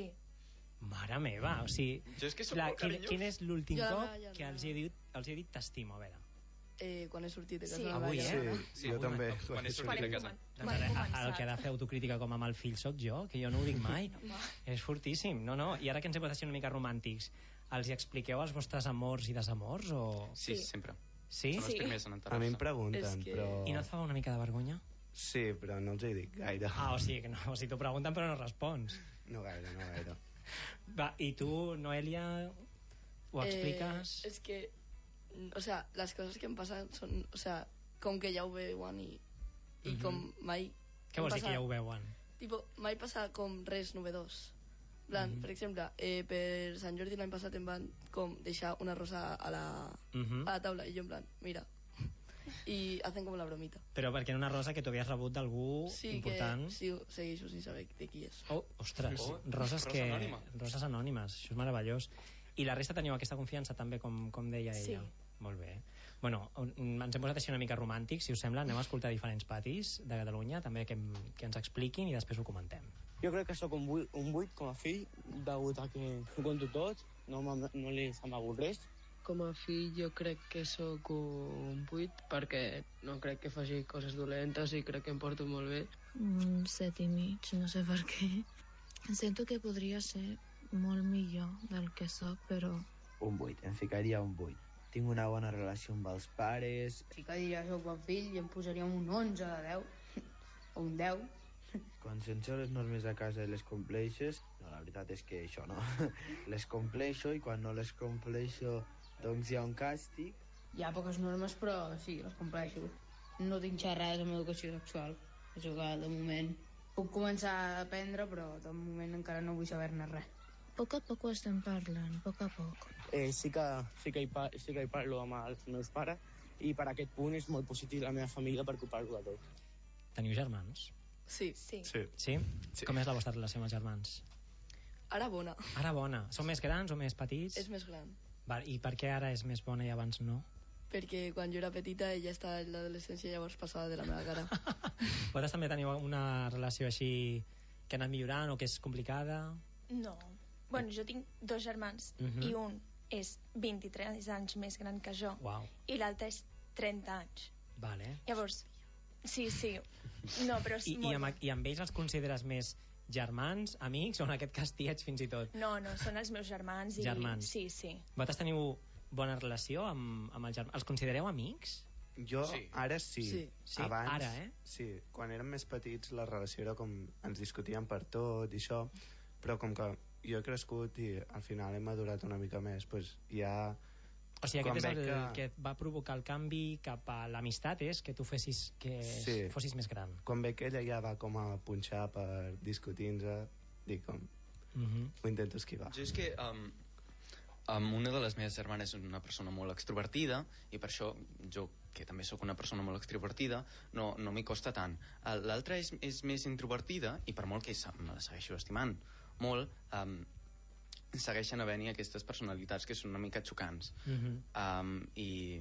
Speaker 8: Mare meva, o sigui...
Speaker 9: Jo és que sóc
Speaker 8: La,
Speaker 9: molt
Speaker 8: quin,
Speaker 9: carinyós.
Speaker 8: quin és l'últim
Speaker 11: Jo la
Speaker 8: cop
Speaker 11: meva ja
Speaker 8: que
Speaker 11: no.
Speaker 8: els he dit, els he dit t'estimo, a veure?
Speaker 11: Eh, quan he sortit de casa
Speaker 6: Sí.
Speaker 11: de la
Speaker 8: Avui,
Speaker 11: meva
Speaker 8: eh?
Speaker 11: germana.
Speaker 10: Sí,
Speaker 9: Sí,
Speaker 10: jo
Speaker 9: avui
Speaker 10: també.
Speaker 9: quan- quan he sortit
Speaker 6: Quan
Speaker 9: de
Speaker 6: he
Speaker 9: casa.
Speaker 6: comen-
Speaker 8: Doncs
Speaker 6: quan he
Speaker 8: ara,
Speaker 6: començat.
Speaker 8: el que ha de fer autocrítica com amb el fill sóc jo, que jo no ho dic mai. És fortíssim, no, no. I ara que ens he posat així una mica romàntics, els hi expliqueu els vostres amors i desamors o...
Speaker 9: Sí,
Speaker 6: Sí.
Speaker 9: sempre.
Speaker 8: Sí?
Speaker 9: Són els
Speaker 6: Sí.
Speaker 9: primers en
Speaker 10: A mi em
Speaker 9: enterar-se.
Speaker 10: pregunten,
Speaker 11: És que-
Speaker 10: però...
Speaker 8: I no et fa una mica de vergonya?
Speaker 10: Sí, però no els hi dic gaire.
Speaker 8: Ah, o sigui, que no, o sigui, t'ho pregunten però no respons.
Speaker 10: No gaire, no gaire.
Speaker 8: Va, i tu, Noelia, ho expliques?
Speaker 11: Eh, és que, o sea, les coses que em passen són, o sea, com que ja ho veuen i, i
Speaker 8: Mhm.
Speaker 11: com mai...
Speaker 8: Què vols dir
Speaker 11: em
Speaker 8: que ja ho veuen?
Speaker 11: Tipo, mai passa com res novedós. En plan,
Speaker 8: Mhm.
Speaker 11: per exemple, eh, per Sant Jordi l'any passat em van com deixar una rosa a la,
Speaker 8: Mhm.
Speaker 11: a la taula i jo en plan, mira. I hacen com la bromita.
Speaker 8: Però perquè era una rosa que tu havies rebut d'algú
Speaker 11: Sí,
Speaker 8: important.
Speaker 11: que sí, segueixo sin saber de qui és.
Speaker 8: Oh, ostres,
Speaker 9: Oh,
Speaker 8: roses
Speaker 9: rosa
Speaker 8: que...
Speaker 9: anònima.
Speaker 8: Roses anònimes, això és meravellós. I la resta teniu aquesta confiança també, com, com deia ella?
Speaker 6: Sí.
Speaker 8: Molt bé. Bueno, on- ens hem posat així una mica romàntics, si us sembla, anem a escoltar diferents patis de Catalunya, també que, em- que ens expliquin i després ho comentem.
Speaker 13: Jo crec que sóc un vuit, un vuit com a fill, degut a que ho conto tot, no, m'ha- no li s'ha m'hagut res.
Speaker 17: Com a fill jo crec que sóc un vuit perquè no crec que faci coses dolentes i crec que em porto molt bé.
Speaker 16: Un set i mig, no sé per què. Sento que podria ser molt millor del que sóc, però
Speaker 15: Un vuit, em ficaria un vuit. tinc una bona relació amb els pares.
Speaker 14: Sí que diria soc bon fill i em posaríem un onze de deu o un deu.
Speaker 15: Quan sense les normes a casa les compleixes, no, la veritat és que això no. Les compleixo i quan no les compleixo doncs hi ha un càstig.
Speaker 14: Hi ha poques normes, però sí, les compleixo. No tinc xerrades amb educació sexual. Això que de moment puc començar a aprendre, però de moment encara no vull saber-ne res.
Speaker 16: Poc a poc ho estem parlant, poc a poc.
Speaker 13: Eh, sí que, sí que, hi, pa, sí que hi parlo amb els meus pares i per aquest punt és molt positiu la meva família perquè ho parlo de tot.
Speaker 8: Teniu germans?
Speaker 11: Sí.
Speaker 6: Sí.
Speaker 2: Sí.
Speaker 8: Sí? sí? Com és la vostra relació amb els germans?
Speaker 11: Ara bona.
Speaker 8: Ara bona. Són més grans o més petits?
Speaker 11: És més gran.
Speaker 8: Val, i per què ara és més bona i abans no?
Speaker 11: Perquè quan jo era petita ella estava en l'adolescència, llavors passava de la meva cara.
Speaker 8: Vosaltres també teniu una relació així que ha anat millorant o que és complicada?
Speaker 6: No. Bueno, jo tinc dos germans
Speaker 8: Uh -huh.
Speaker 6: i un és vint-i-tres anys més gran que jo.
Speaker 8: Uau.
Speaker 6: I l'altre és trenta anys.
Speaker 8: Vale.
Speaker 6: Llavors, sí, sí. No, però és
Speaker 8: I,
Speaker 6: molt...
Speaker 8: i, amb, I amb ells els consideres més germans, amics o en aquest cas tiets fins i tot?
Speaker 6: No, no, són els meus germans. I...
Speaker 8: Germans.
Speaker 6: Sí, sí.
Speaker 8: Vosaltres teniu bona relació amb, amb els germans? Els considereu amics?
Speaker 10: Jo sí. Ara sí.
Speaker 8: Sí. Sí?
Speaker 10: Abans,
Speaker 8: Ara, eh?
Speaker 10: Sí, quan érem més petits la relació era com ens discutíem per tot i això, però com que jo he crescut i al final he madurat una mica més, doncs ja...
Speaker 8: O sigui, aquest és el
Speaker 10: que...
Speaker 8: que et va provocar el canvi cap a l'amistat, és que tu fessis, que
Speaker 10: sí.
Speaker 8: fossis més gran.
Speaker 10: Quan ve que ella ja va com a punxar per discutir-nos, dic com...
Speaker 8: Uh -huh.
Speaker 10: Ho intento esquivar.
Speaker 9: Jo és que... Um, um, una de les meves germanes és una persona molt extrovertida i per això jo, que també sóc una persona molt extrovertida, no, no m'hi costa tant. L'altra és, és més introvertida i per molt que me la segueixo estimant molt, um, segueixen havent-hi aquestes personalitats que són una mica xocants.
Speaker 8: Uh -huh.
Speaker 9: um, i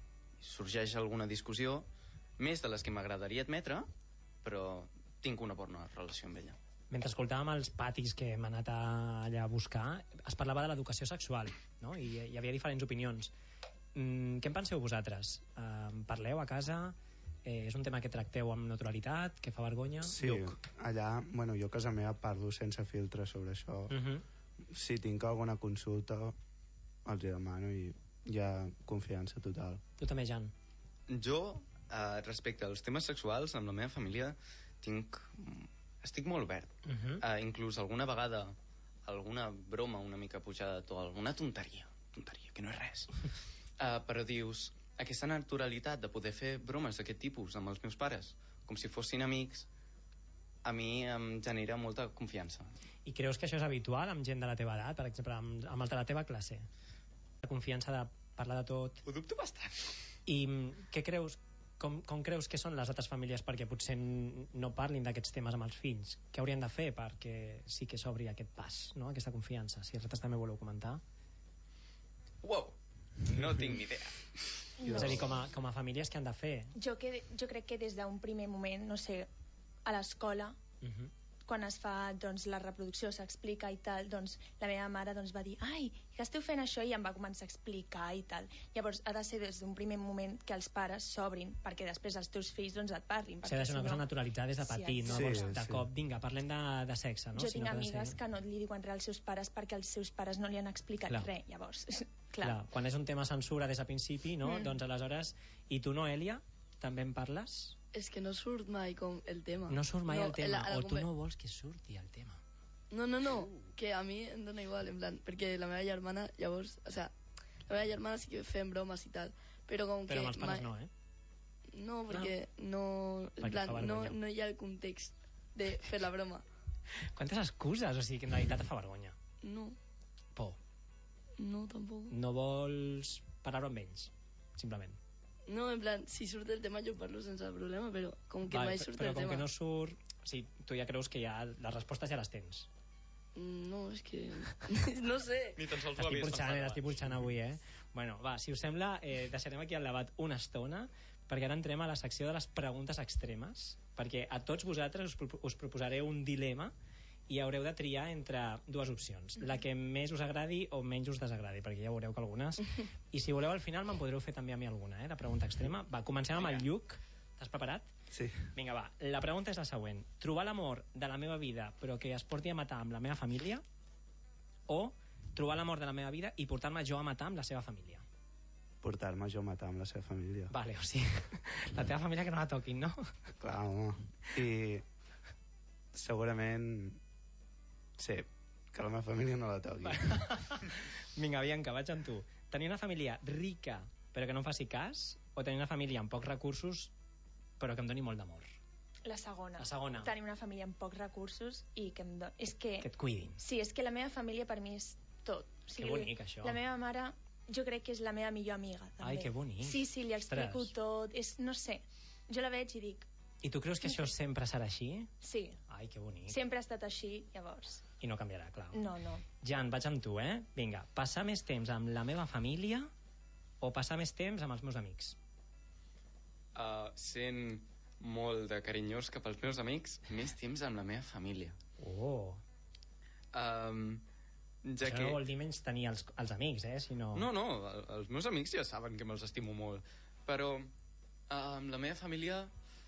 Speaker 9: sorgeix alguna discussió més de les que m'agradaria admetre, però tinc una bona relació amb ella.
Speaker 8: Mentre escoltàvem els patis que hem anat a, allà a buscar, es parlava de l'educació sexual, no? I hi havia diferents opinions. Mm, què en penseu vosaltres? Uh, parleu a casa? Eh, és un tema que tracteu amb naturalitat, que fa vergonya?
Speaker 10: Sí,
Speaker 8: Lluc.
Speaker 10: allà, bueno, jo a casa meva parlo sense filtre sobre això.
Speaker 8: Uh -huh.
Speaker 10: Si tinc alguna consulta els hi demano i hi ha confiança total.
Speaker 8: Tu també, Jan?
Speaker 9: Jo, eh, respecte als temes sexuals, amb la meva família tinc... estic molt obert.
Speaker 8: Uh -huh.
Speaker 9: eh, inclús alguna vegada alguna broma una mica pujada de to, alguna tonteria, tonteria, que no és res. eh, però dius, aquesta naturalitat de poder fer bromes d'aquest tipus amb els meus pares, com si fossin amics, a mi em genera molta confiança.
Speaker 8: I creus que això és habitual amb gent de la teva edat, per exemple, amb, amb els de la teva classe? La confiança de parlar de tot?
Speaker 9: Ho dubto bastant.
Speaker 8: I què creus, com, com creus que són les altres famílies perquè potser no parlin d'aquests temes amb els fills? Què haurien de fer perquè sí que s'obri aquest pas, no? Aquesta confiança? Si vosaltres també voleu comentar.
Speaker 9: Wow, no tinc ni idea.
Speaker 8: No. És a dir, com a, com a famílies, què han de fer?
Speaker 6: Jo, que, jo crec que des d'un primer moment, no sé, a l'escola,
Speaker 8: Uh-huh.
Speaker 6: quan es fa doncs, la reproducció, s'explica i tal, doncs la meva mare doncs, va dir, ai, que esteu fent això, i em va començar a explicar i tal. Llavors ha de ser des d'un primer moment que els pares s'obrin, perquè després els teus fills doncs, et parlin.
Speaker 8: O sigui, ha de ser una cosa
Speaker 6: no...
Speaker 8: naturalitzada des de petit,
Speaker 6: sí,
Speaker 8: no
Speaker 6: sí,
Speaker 8: vols de
Speaker 10: sí.
Speaker 8: cop, vinga, parlem de, de sexe, no?
Speaker 6: Jo
Speaker 8: Si
Speaker 6: tinc
Speaker 8: no
Speaker 6: amigues
Speaker 8: ser...
Speaker 6: que no li diuen res als seus pares perquè els seus pares no li han explicat
Speaker 8: Clar.
Speaker 6: res, llavors,
Speaker 8: Clar.
Speaker 6: clar.
Speaker 8: Quan és un tema censura des de principi, no?
Speaker 6: Mm.
Speaker 8: Doncs aleshores... I tu, Noelia, també en parles?
Speaker 11: És que no surt mai com el tema.
Speaker 8: No surt mai
Speaker 11: no,
Speaker 8: el tema,
Speaker 11: la, la
Speaker 8: o tu
Speaker 11: conver-
Speaker 8: no vols que surti el tema?
Speaker 11: No, no, no, que a mi em dona igual, en plan, perquè la meva germana, llavors, o sea, la meva germana sí que fem bromes i tal, però com
Speaker 8: Però
Speaker 11: que...
Speaker 8: amb els pares
Speaker 11: mai...
Speaker 8: no, eh?
Speaker 11: No, perquè no, en
Speaker 8: Perquè
Speaker 11: plan,
Speaker 8: fa
Speaker 11: no,
Speaker 8: vergonya.
Speaker 11: no hi ha el context de fer la broma.
Speaker 8: Quantes excuses? O sigui, que en realitat et fa vergonya.
Speaker 11: No,
Speaker 8: Por.
Speaker 11: no, tampoc.
Speaker 8: No vols parlar amb ells, simplement.
Speaker 11: No, en plan, si surt el tema jo parlo sense problema, però com que
Speaker 8: Vale,
Speaker 11: mai surt
Speaker 8: però
Speaker 11: el
Speaker 8: com
Speaker 11: tema.
Speaker 8: que no surt... O sigui, tu ja creus que ja les respostes ja les tens.
Speaker 11: No, és que... no sé.
Speaker 9: Ni tan sols ho
Speaker 8: Estic
Speaker 9: havies
Speaker 8: punxant,
Speaker 9: pensat
Speaker 8: eh, estic punxant avui, eh? Bueno, va, si us sembla, eh, deixarem aquí el debat una estona, perquè ara entrem a la secció de les preguntes extremes, perquè a tots vosaltres us, pro us proposaré un dilema i haureu de triar entre dues opcions, la que més us agradi o menys us desagradi, perquè ja veureu que algunes... I si voleu, al final me'n podreu fer també a mi alguna, eh? La pregunta extrema. Va, comencem amb el Lluc. T'has preparat?
Speaker 10: Sí.
Speaker 8: Vinga, va. La pregunta és la següent. Trobar l'amor de la meva vida però que es porti a matar amb la meva família, o trobar l'amor de la meva vida i portar-me jo a matar amb la seva família?
Speaker 10: portar-me jo a matar amb la seva família.
Speaker 8: Vale, o sigui, la teva família que no la toquin, no?
Speaker 10: Clar, home. I segurament... Sí, que la meva família no la toqui.
Speaker 8: Vinga, Bianca, vaig amb tu. Tenir una família rica però que no em faci cas, o tenir una família amb pocs recursos però que em doni molt d'amor?
Speaker 6: La segona.
Speaker 8: La segona.
Speaker 6: Tenir una família amb pocs recursos i que em do... És que...
Speaker 8: Que et cuidin.
Speaker 6: Sí, és que la meva família per mi és tot. O sigui,
Speaker 8: que bonic, això.
Speaker 6: La meva mare, jo crec que és la meva millor amiga, també.
Speaker 8: Ai, que bonic.
Speaker 6: Sí, sí, li explico
Speaker 8: Ostres.
Speaker 6: tot. És, no sé, jo la veig i dic...
Speaker 8: I tu creus que això sempre serà així?
Speaker 6: Sí.
Speaker 8: Ai, que bonic.
Speaker 6: Sempre ha estat així, llavors.
Speaker 8: I no canviarà, clar.
Speaker 6: No, no.
Speaker 8: Jan, vaig amb tu, eh? Vinga, passar més temps amb la meva família o passar més temps amb els meus amics?
Speaker 9: Uh, sent molt de carinyós cap als meus amics, més temps amb la meva família.
Speaker 8: Oh.
Speaker 9: Um, ja
Speaker 8: Això
Speaker 9: que...
Speaker 8: no vol dir menys tenir els, els amics, eh? Sinó...
Speaker 9: No, no, el- els meus amics ja saben que me'ls estimo molt. Però uh, amb la meva família...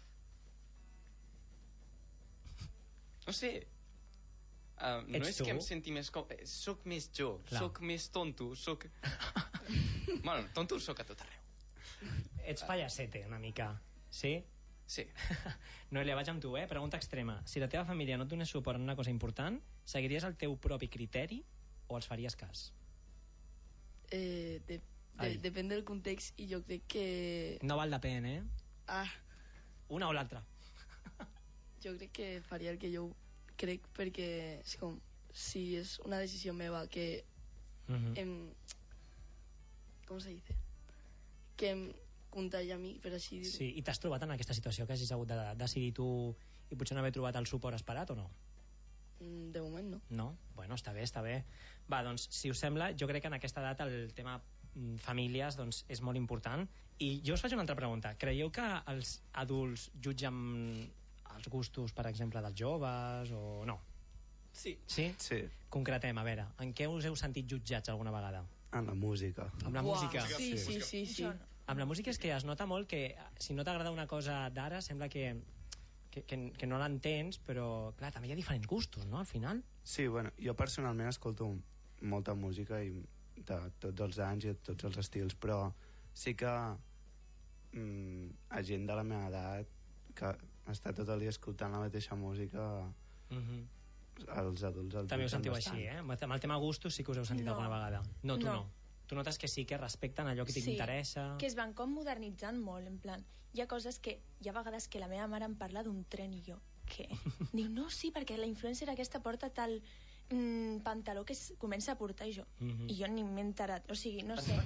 Speaker 9: No sé... Uh, no
Speaker 8: Ets
Speaker 9: és
Speaker 8: tu?
Speaker 9: que em senti més com... eh, Soc més jo,
Speaker 8: Clar.
Speaker 9: soc més tonto, soc... bueno, tonto soc a tot arreu.
Speaker 8: Ets pallasete, una mica. Sí?
Speaker 9: Sí.
Speaker 8: Noelia, vaig amb tu, eh? Pregunta extrema. Si la teva família no et donés suport en una cosa important, seguiries el teu propi criteri o els faries cas?
Speaker 11: Eh, de, de,
Speaker 8: Ai.
Speaker 11: depèn del context i jo crec que...
Speaker 8: No val la pena, eh?
Speaker 11: Ah,
Speaker 8: Una o l'altra.
Speaker 11: jo crec que faria el que jo crec perquè és com si és una decisió meva que
Speaker 8: Mhm.
Speaker 11: em, com se dice que em contagia a mi per així dir.
Speaker 8: Sí, i t'has trobat en aquesta situació que hagis hagut de decidir tu i potser no haver trobat el suport esperat o no?
Speaker 11: Mm, de moment no.
Speaker 8: No? Bueno, està bé, està bé. Va, doncs, si us sembla, jo crec que en aquesta edat el tema mm, famílies doncs, és molt important. I jo us faig una altra pregunta. Creieu que els adults jutgen els gustos, per exemple, dels joves o no?
Speaker 9: Sí.
Speaker 8: Sí?
Speaker 10: Sí,
Speaker 8: Concretem, a veure, en què us heu sentit jutjats alguna vegada?
Speaker 10: en la música.
Speaker 8: Amb la
Speaker 11: Uah,
Speaker 8: música?
Speaker 11: Sí, sí, sí, sí.
Speaker 6: Jo no.
Speaker 8: Amb la música és que es nota molt que si no t'agrada una cosa d'ara sembla que, que, que, que no l'entens, però clar, també hi ha diferents gustos, no? Al final.
Speaker 10: Sí, bueno, jo personalment escolto molta música i de tots els anys i de tots els estils, però sí que mm, a gent de la meva edat que està tot el dia escoltant la mateixa música,
Speaker 8: Mhm.
Speaker 10: els adults el
Speaker 8: També us
Speaker 10: jutgen
Speaker 8: sentiu
Speaker 10: bastant.
Speaker 8: així, eh? Amb el tema gustos sí que us heu sentit
Speaker 6: No.
Speaker 8: alguna vegada. No, tu no.
Speaker 6: No.
Speaker 8: Tu notes que sí que respecten allò que t'interessa.
Speaker 6: que es van com modernitzant molt, en plan, hi ha coses que, hi ha vegades que la meva mare em parla d'un tren i jo, què? Diu, no, sí, perquè la influencer aquesta porta tal mm, pantaló que es comença a portar i jo,
Speaker 8: Mhm.
Speaker 6: i jo ni m'he enterat, o sigui, no sé.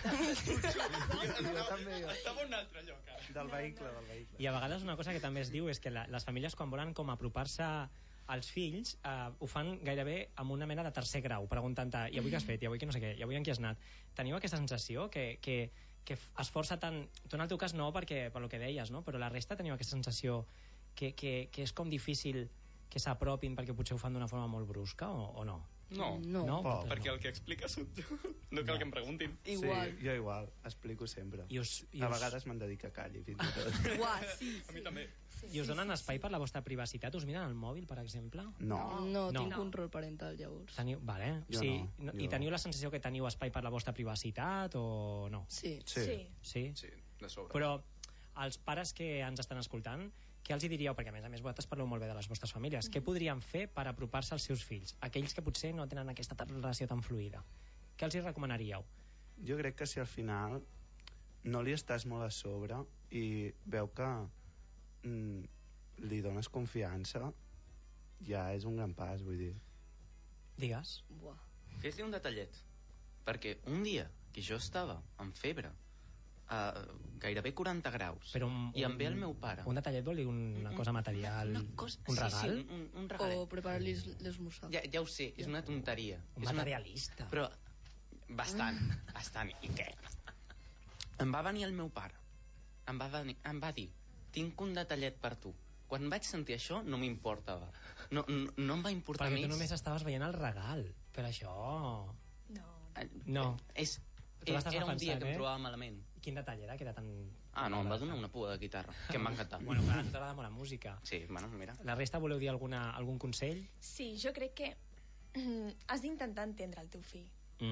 Speaker 10: Jo també, jo.
Speaker 9: Estava a un altre lloc, ara.
Speaker 10: Del vehicle, del vehicle.
Speaker 8: I a vegades una cosa que també es diu és que la, les famílies quan volen com apropar-se als fills eh, ho fan gairebé amb una mena de tercer grau, preguntant-te i avui què has fet, i avui què no sé què, i avui en què has anat. Teniu aquesta sensació que, que, que es força tant... Tu en el teu cas no, perquè per lo que deies, no? Però la resta teniu aquesta sensació que, que, que és com difícil que s'apropin perquè potser ho fan d'una forma molt brusca o, o no?
Speaker 9: No,
Speaker 11: No.
Speaker 8: No?
Speaker 10: Oh,
Speaker 9: perquè el que explica soc jo. No cal que em preguntin.
Speaker 11: Igual.
Speaker 10: Sí, jo igual, explico sempre.
Speaker 8: I us, i
Speaker 10: A
Speaker 8: us,
Speaker 10: vegades me'n dedica a calli, fins i tot.
Speaker 11: Uah, sí,
Speaker 9: A mi també.
Speaker 8: i us donen espai per la vostra privacitat? Us miren el mòbil, per exemple?
Speaker 10: No,
Speaker 11: No,
Speaker 8: No.
Speaker 11: tinc control parental llavors.
Speaker 8: Teniu, vale.
Speaker 10: Jo
Speaker 8: sí,
Speaker 10: no,
Speaker 8: I
Speaker 10: jo-
Speaker 8: teniu la sensació que teniu espai per la vostra privacitat o no?
Speaker 11: Sí.
Speaker 10: sí.
Speaker 6: Sí.
Speaker 8: Sí?
Speaker 9: Sí, de sobre.
Speaker 8: Però als pares que ens estan escoltant, què els hi diríeu? Perquè a més a més vosaltres parleu molt bé de les vostres famílies. Què podrien fer per apropar-se als seus fills? Aquells que potser no tenen aquesta ta- relació tan fluida. Què els hi recomanaríeu?
Speaker 10: Jo crec que si al final no li estàs molt a sobre i veu que mm, li dones confiança, ja és un gran pas, vull dir.
Speaker 8: Digues.
Speaker 11: Buah.
Speaker 9: Fes-li un detallet. Perquè un dia que jo estava amb febre, a gairebé quaranta graus,
Speaker 8: Però un,
Speaker 9: i em
Speaker 8: un-
Speaker 9: ve el meu pare.
Speaker 8: Un detallet vol dir una cosa material,
Speaker 9: Una cosa-
Speaker 8: un regal?
Speaker 9: Sí, sí, un, un regalet.
Speaker 11: O preparar-li l'esmorzar.
Speaker 9: Ja, ja ho sé, és una tonteria.
Speaker 8: Un
Speaker 9: És una-
Speaker 8: materialista.
Speaker 9: Però bastant, bastant. I què? Em va venir el meu pare. Em va, venir, em va dir, tinc un detallet per tu. Quan vaig sentir això, no m'importava. No, no, no em va importar
Speaker 8: Perquè
Speaker 9: més.
Speaker 8: tu només estaves veient el regal. Per això...
Speaker 6: No.
Speaker 9: Eh,
Speaker 8: No.
Speaker 9: És,
Speaker 8: Tu l'estàs
Speaker 9: era un dia
Speaker 8: defensant,
Speaker 9: que em
Speaker 8: eh?
Speaker 9: trobava malament.
Speaker 8: Quin detall era que era tan...
Speaker 9: Ah, no, em va donar una pua de guitarra, que em va encantar.
Speaker 8: Bueno, clar, a tu t'agrada molt la música.
Speaker 9: Sí, bueno, mira.
Speaker 8: La resta voleu dir alguna, algun consell?
Speaker 6: Sí, jo crec que mm, has d'intentar entendre el teu fill.
Speaker 8: Mm.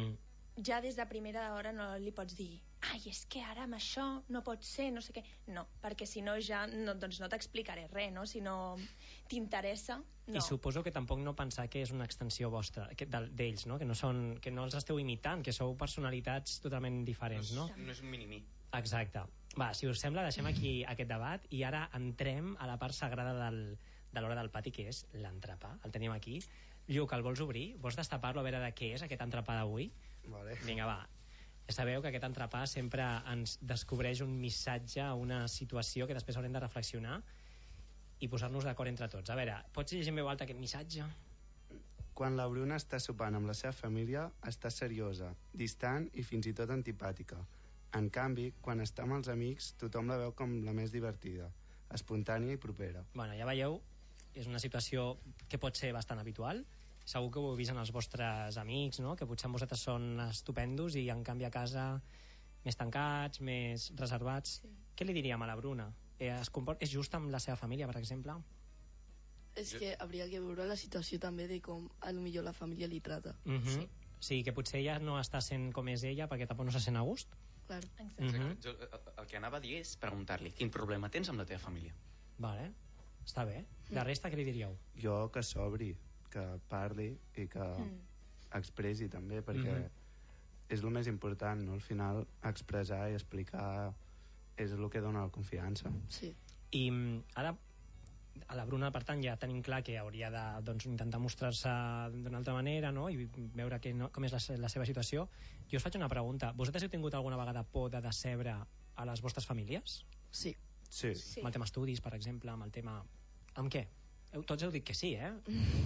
Speaker 6: ja des de primera hora no li pots dir ai, és que ara amb això no pot ser, no sé què. No, perquè si no ja no, doncs no t'explicaré res, no? Si no t'interessa, no.
Speaker 8: I suposo que tampoc no pensar que és una extensió vostra, que- del- d'ells, no? Que no, són, que no els esteu imitant, que sou personalitats totalment diferents, no?
Speaker 9: No és un mini-mi.
Speaker 8: Exacte. Va, si us sembla, deixem aquí aquest debat i ara entrem a la part sagrada del, de l'hora del pati, que és l'entrepà. El tenim aquí. Lluc, el vols obrir? Vols destapar-lo a veure de què és aquest entrepà d'avui?
Speaker 10: Vale.
Speaker 8: Vinga, va. Ja sabeu que aquest entrepà sempre ens descobreix un missatge, una situació que després haurem de reflexionar i posar-nos d'acord entre tots. A veure, pots llegir en veu alta aquest missatge?
Speaker 10: Quan la Bruna està sopant amb la seva família, està seriosa, distant i fins i tot antipàtica. En canvi, quan està amb els amics, tothom la veu com la més divertida, espontània i propera.
Speaker 8: Bueno, ja veieu, és una situació que pot ser bastant habitual. Segur que ho heu vist en els vostres amics, no? Que potser amb vosaltres són estupendos i en canvi a casa més tancats, més reservats. Sí. Què li diríem a la Bruna? Eh, es comport... És just amb la seva família, per exemple?
Speaker 11: És que hauria que veure la situació també de com a lo millor la família li trata.
Speaker 8: Uh -huh. Sí. Sí, que potser ella no està sent com és ella perquè tampoc no se sent a gust.
Speaker 11: Clar.
Speaker 8: Exacte. Uh -huh.
Speaker 9: Jo, eh, el que anava a dir és preguntar-li quin problema tens amb la teva família.
Speaker 8: Vale, està bé. La resta què li diríeu?
Speaker 10: Jo que s'obri, que parli i que
Speaker 8: Mm.
Speaker 10: expressi també, perquè
Speaker 8: Mhm.
Speaker 10: és el més important, no? Al final, expressar i explicar és el que dona la confiança.
Speaker 11: Sí.
Speaker 8: I mm, ara a la Bruna, per tant, ja tenim clar que hauria de doncs, intentar mostrar-se d'una altra manera, no? I veure que no, com és la, se- la seva situació. Jo us faig una pregunta. Vosaltres heu tingut alguna vegada por de decebre a les vostres famílies?
Speaker 11: Sí.
Speaker 10: Sí.
Speaker 11: Sí.
Speaker 8: Amb el tema estudis, per exemple, amb el tema... Amb què? Heu, tots heu dit que sí, eh?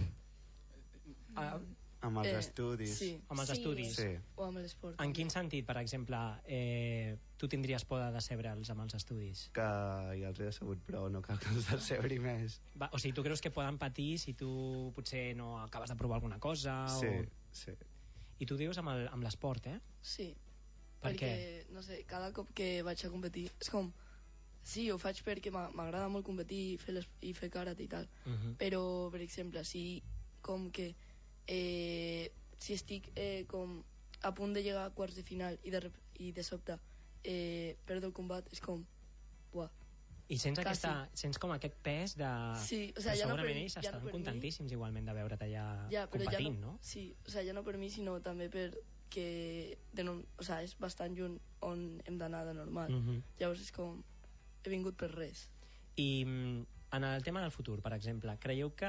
Speaker 8: Ah,
Speaker 10: Amb els
Speaker 11: Eh,
Speaker 10: estudis.
Speaker 11: sí.
Speaker 8: amb els
Speaker 11: Sí.
Speaker 8: estudis.
Speaker 10: Sí.
Speaker 11: O amb l'esport.
Speaker 8: En quin sentit, per exemple, eh, tu tindries por de decebre'ls amb els estudis?
Speaker 10: Que ja els he decebut prou, no cal que els decebri més.
Speaker 8: Va, o sigui, tu creus que poden patir si tu potser no acabes de provar alguna cosa?
Speaker 10: Sí,
Speaker 8: o...
Speaker 10: sí.
Speaker 8: I tu dius amb el- amb l'esport, eh?
Speaker 11: Sí.
Speaker 8: Per
Speaker 11: perquè, no sé, cada cop que vaig a competir és com... Sí, ho faig perquè m'a- m'agrada molt competir i fer, les, i fer karate i tal.
Speaker 8: Mhm.
Speaker 11: Però, per exemple, si com que eh, si estic eh, com a punt de llegar a quarts de final i de, rep- i de sobte eh, perdo el combat, és com... Buah.
Speaker 8: I sents,
Speaker 11: Quasi.
Speaker 8: aquesta, sents com aquest pes de...
Speaker 11: Sí, o sea,
Speaker 8: Però
Speaker 11: ja no per
Speaker 8: segurament
Speaker 11: mi-
Speaker 8: ells
Speaker 11: ja no
Speaker 8: estaran
Speaker 11: per mi.
Speaker 8: contentíssims igualment de veure't allà
Speaker 11: Ja, però ja
Speaker 8: competint,
Speaker 11: no,
Speaker 8: no?
Speaker 11: Sí, o sea, ja no per mi, sinó també per que de no, o sea, és bastant lluny on hem d'anar de normal.
Speaker 8: Mhm.
Speaker 11: Llavors és com... He vingut per res.
Speaker 8: I mm, en el tema del futur, per exemple, creieu que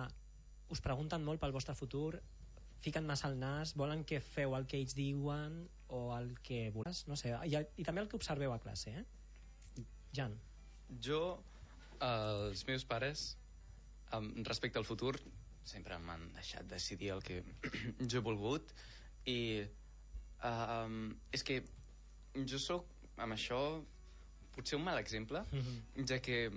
Speaker 8: us pregunten molt pel vostre futur, fiquen massa el nas, volen que feu el que ells diuen o el que vols? No sé, i, i també el que observeu a classe, eh? Jan.
Speaker 9: Jo, eh, els meus pares, um, respecte al futur, sempre m'han deixat decidir el que jo he volgut i um, és que jo sóc, amb això, potser un mal exemple,
Speaker 8: Mhm.
Speaker 9: ja que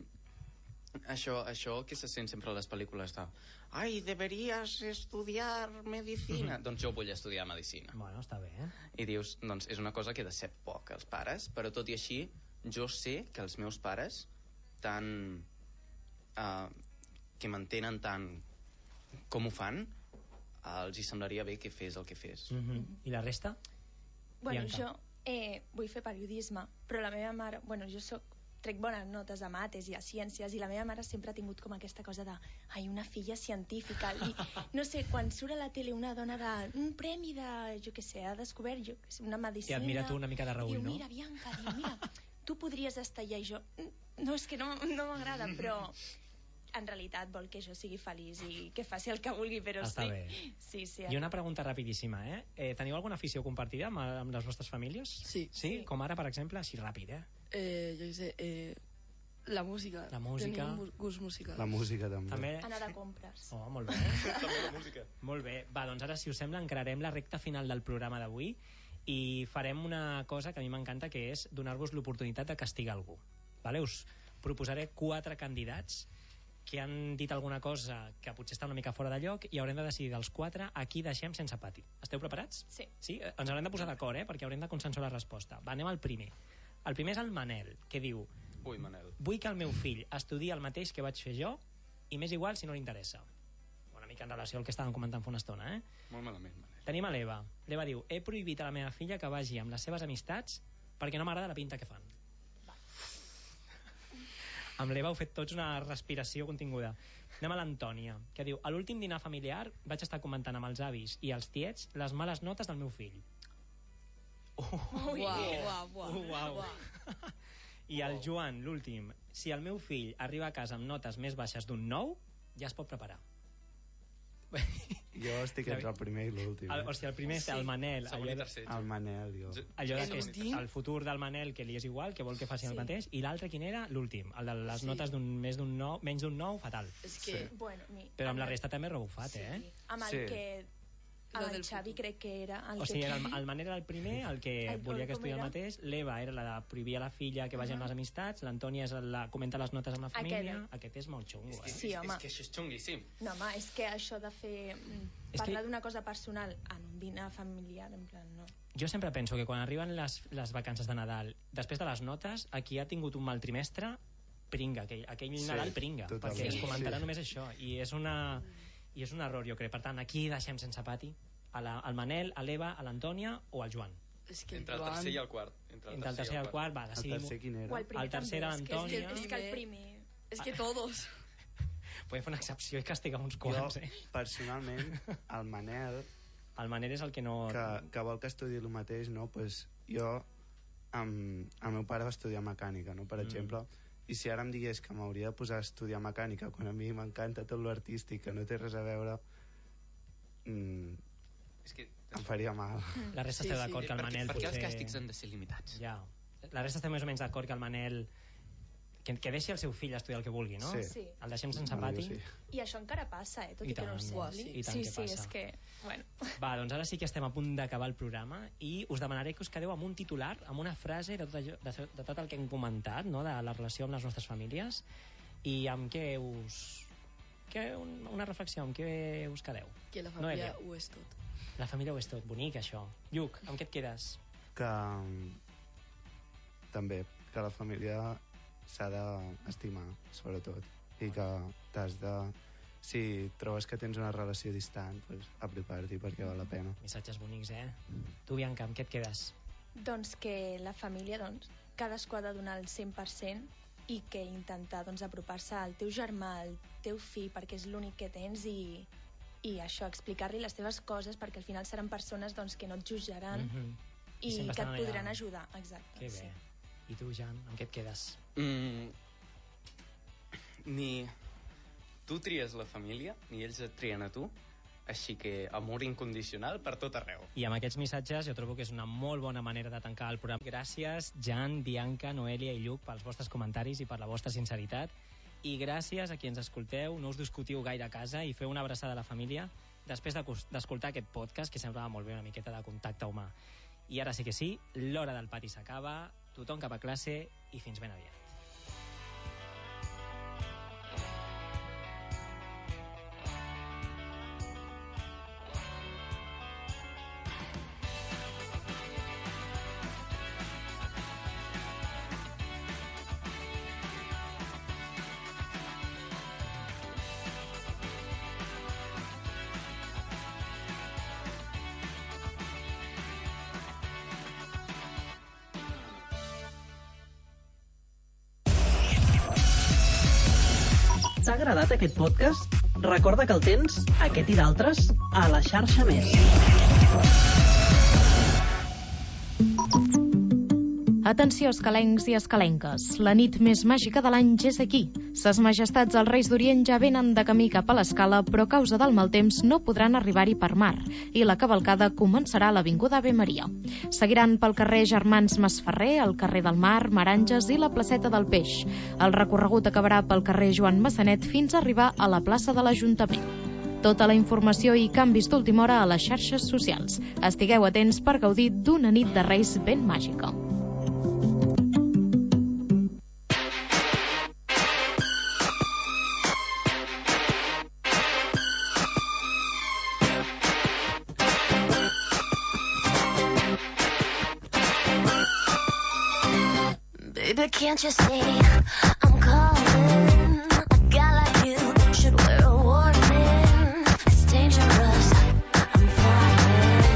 Speaker 9: això, això que se sent sempre a les pel·lícules de ai, deberías estudiar medicina.
Speaker 8: Mhm.
Speaker 9: Doncs jo vull estudiar medicina.
Speaker 8: Bueno, està bé, eh?
Speaker 9: I dius, doncs és una cosa que decep poc als pares, però tot i així jo sé que els meus pares tan uh, que m'entenen tant com ho fan, uh, els hi semblaria bé que fes el que fes.
Speaker 8: Mhm. I la resta?
Speaker 6: Bueno,
Speaker 8: Bianca.
Speaker 6: jo eh, vull fer periodisme, però la meva mare... Bueno, jo soc, trec bones notes a mates i a ciències i la meva mare sempre ha tingut com aquesta cosa de ai, una filla científica i no sé, quan surt a la tele una dona de un premi de, jo què sé, ha descobert jo què sé, una medicina...
Speaker 8: Que admira tu una mica de reüll,
Speaker 6: diu,
Speaker 8: no?
Speaker 6: mira, Bianca, diu, mira, tu podries estar allà i jo... No, és que no, no m'agrada, però en realitat vol que jo sigui feliç i que faci el que vulgui, però
Speaker 8: Està
Speaker 6: sí.
Speaker 8: bé.
Speaker 6: Sí, sí.
Speaker 8: I una pregunta rapidíssima, eh? eh teniu alguna afició compartida amb, amb les vostres famílies?
Speaker 11: Sí.
Speaker 8: Sí? Com ara, per exemple? Així ràpid, eh?
Speaker 11: Eh, jo què sé, eh, la música.
Speaker 8: La música.
Speaker 11: Tenim un gust musical.
Speaker 10: La música també.
Speaker 8: També...
Speaker 6: Anar de compres.
Speaker 8: Oh, molt bé.
Speaker 9: També la música.
Speaker 8: Molt bé. Va, doncs ara, si us sembla, encararem la recta final del programa d'avui i farem una cosa que a mi m'encanta, que és donar-vos l'oportunitat de castigar algú. Vale? Us proposaré quatre candidats que han dit alguna cosa que potser està una mica fora de lloc i haurem de decidir dels quatre a qui deixem sense pati. Esteu preparats?
Speaker 6: Sí.
Speaker 8: Sí? Eh, Ens haurem de posar d'acord, eh? Perquè haurem de consensuar la resposta. Va, anem al primer. El primer és el Manel, que diu:
Speaker 9: Ui, Manel.
Speaker 8: vull que el meu fill estudiï el mateix que vaig fer jo i m'és igual si no li interessa. Una mica en relació al que estàvem comentant fa una estona, eh?
Speaker 9: Molt malament, Manel.
Speaker 8: Tenim a l'Eva. L'Eva diu: he prohibit a la meva filla que vagi amb les seves amistats perquè no m'agrada la pinta que fan. Amb l'Eva heu fet tots una respiració continguda. Anem a l'Antònia, que diu: a l'últim dinar familiar vaig estar comentant amb els avis i els tiets les males notes del meu fill.
Speaker 6: Uau, uau, uau.
Speaker 8: Uau. I el Joan, l'últim: si el meu fill arriba a casa amb notes més baixes d'un nou, ja es pot preparar.
Speaker 10: Jo estic entre el primer i l'últim.
Speaker 8: El, o sigui, el primer és el Manel.
Speaker 10: Segon i tercer. El Manel, jo.
Speaker 8: Allò de que és el futur del Manel, que li és igual, que vol que faci el mateix. I l'altre, quin era? L'últim. El de les notes d'un més d'un nou, menys d'un nou, fatal.
Speaker 6: És que, bueno, mi...
Speaker 8: Però amb la resta també rebufat, eh?
Speaker 6: Amb el que... Amb el Xavi crec que era... El
Speaker 8: o sigui,
Speaker 6: que...
Speaker 8: el, el Manel era el primer, el que
Speaker 6: el
Speaker 8: volia que
Speaker 6: com
Speaker 8: estudiés el
Speaker 6: era?
Speaker 8: mateix. L'Eva era la de prohibir a la filla que vagi amb les amistats. L'Antònia és la comenta les notes amb la família.
Speaker 6: Aquest.
Speaker 8: Aquest és molt xungo, eh?
Speaker 6: Sí, home.
Speaker 9: És que això és xunguíssim.
Speaker 6: No, home, és que això de fer...
Speaker 8: És
Speaker 6: Parlar
Speaker 8: que-
Speaker 6: d'una cosa personal en un dinar familiar, en plan, no.
Speaker 8: Jo sempre penso que quan arriben les, les vacances de Nadal, després de les notes, aquí ha tingut un mal trimestre, pringa, aquell, aquell
Speaker 10: Sí,
Speaker 8: Nadal pringa,
Speaker 10: totalment.
Speaker 8: perquè es
Speaker 10: Sí.
Speaker 8: comentarà
Speaker 10: Sí.
Speaker 8: només això, i és, una, i és un error, jo crec. Per tant, aquí deixem sense pati a la, al Manel, a l'Eva, a l'Antònia o al Joan.
Speaker 11: És que
Speaker 9: Entre el tercer i el quart.
Speaker 8: Entre el tercer i el quart, va, decidim...
Speaker 10: El tercer quin era?
Speaker 6: O el primer
Speaker 8: El tercer era
Speaker 6: també, és que-
Speaker 8: l'Antònia.
Speaker 6: És que el primer...
Speaker 11: És que todos.
Speaker 8: Podem fer una excepció i castigar uns quants,
Speaker 10: Jo,
Speaker 8: eh?
Speaker 10: personalment, el Manel...
Speaker 8: El Manel és el que no...
Speaker 10: Que, que vol que estudi el mateix, no? Pues jo, amb, el meu pare va estudiar mecànica, no? Per
Speaker 8: Mm.
Speaker 10: exemple, i si ara em digués que m'hauria de posar a estudiar mecànica quan a mi m'encanta tot l'artístic, que no té res a veure, mm,
Speaker 9: És que...
Speaker 10: em faria mal.
Speaker 8: La resta esteu d'acord que el
Speaker 9: Per,
Speaker 8: Manel
Speaker 9: per què els
Speaker 8: potser-
Speaker 9: càstigs han de ser limitats?
Speaker 8: Ja. La resta estem més o menys d'acord que el Manel... Que, que deixi el seu fill estudiar el que vulgui, no?
Speaker 6: Sí. Sí.
Speaker 8: El deixem sense
Speaker 10: Bueno,
Speaker 8: pati.
Speaker 10: sí.
Speaker 6: I això encara passa, eh? Tot i,
Speaker 8: I
Speaker 6: que no ho
Speaker 8: tant,
Speaker 6: sembli.
Speaker 8: i tant
Speaker 6: sí,
Speaker 8: que
Speaker 6: sí,
Speaker 8: passa.
Speaker 6: és que... Bueno.
Speaker 8: Va, doncs ara sí que estem a punt d'acabar el programa i us demanaré que us quedeu amb un titular, amb una frase de tot, allò, de, de tot el que hem comentat, no?, de la relació amb les nostres famílies, i amb què us... Què, un, una reflexió, amb què us quedeu?
Speaker 11: Que la família
Speaker 8: Noelia.
Speaker 11: ho és tot.
Speaker 8: La família ho és tot, bonic això. Lluc, amb què et quedes?
Speaker 10: Que mm, també, que la família s'ha d'estimar, sobretot, i que t'has de... Si trobes que tens una relació distant, pues, apropar-t'hi perquè val la pena.
Speaker 8: Missatges bonics, eh? Tu, Bianca, amb què et quedes?
Speaker 6: Doncs que la família, doncs, cadascú ha de donar el cent per cent i que intentar, doncs, apropar-se al teu germà, al teu fill, perquè és l'únic que tens, i, i això, explicar-li les teves coses, perquè al final seran persones, doncs, que no et jutjaran
Speaker 8: Mhm.
Speaker 6: i
Speaker 8: sempre
Speaker 6: que et
Speaker 8: estaran allà.
Speaker 6: podran ajudar. Exacte.
Speaker 8: Que bé.
Speaker 6: Sí.
Speaker 8: I tu, Jan, amb què et quedes?
Speaker 9: Mm, ni tu tries la família, ni ells et trien a tu, així que amor incondicional per tot arreu.
Speaker 8: I amb aquests missatges jo trobo que és una molt bona manera de tancar el programa. Gràcies, Jan, Bianca, Noelia i Lluc, pels vostres comentaris i per la vostra sinceritat. I gràcies a qui ens escolteu, no us discutiu gaire a casa i feu una abraçada a la família després d'escoltar aquest podcast, que semblava molt bé, una miqueta de contacte humà. I ara sí que sí, l'hora del pati s'acaba, tothom cap a classe i fins ben aviat.
Speaker 18: T'ha agradat aquest podcast? Recorda que el tens, aquest i d'altres, a la xarxa Més.
Speaker 7: Atenció, escalencs i escalenques. La nit més màgica de l'any ja és aquí. Ses majestats els Reis d'Orient ja venen de camí cap a l'escala, però a causa del mal temps no podran arribar-hi per mar. I la cavalcada començarà a l'Avinguda Ave Maria. Seguiran pel carrer Germans Masferrer, el carrer del Mar, Maranges i la placeta del Peix. El recorregut acabarà pel carrer Joan Massanet fins a arribar a la plaça de l'Ajuntament. Tota la informació i canvis d'última hora a les xarxes socials. Estigueu atents per gaudir d'una nit de Reis ben màgica.
Speaker 19: Baby, can't you see I'm calling? A guy like you should wear a warning. It's dangerous, I'm falling.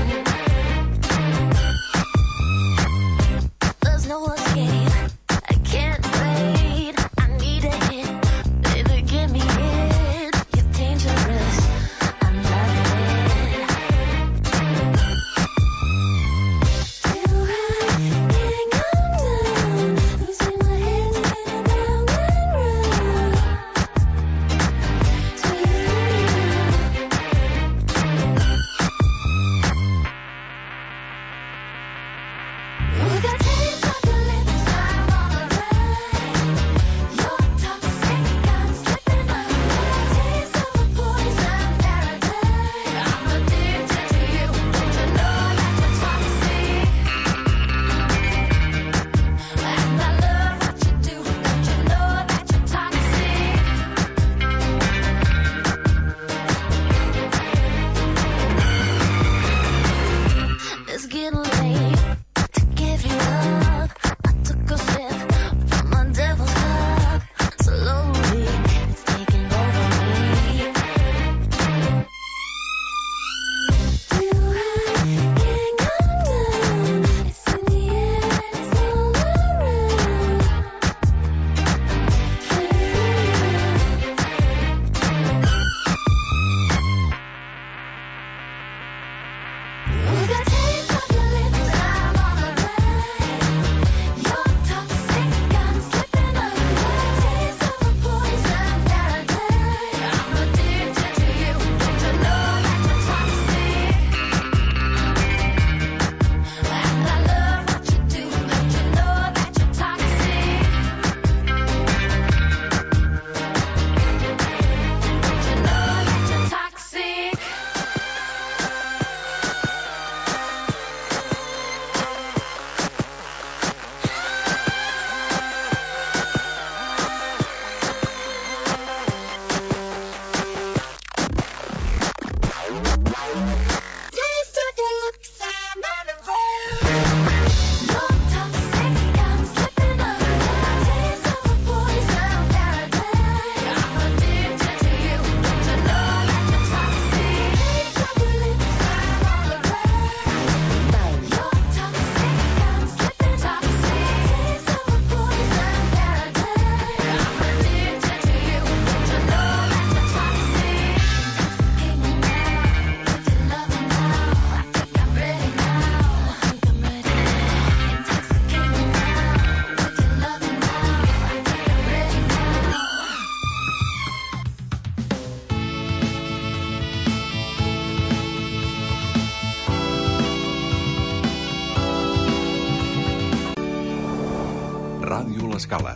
Speaker 20: Ràdio L'Escala.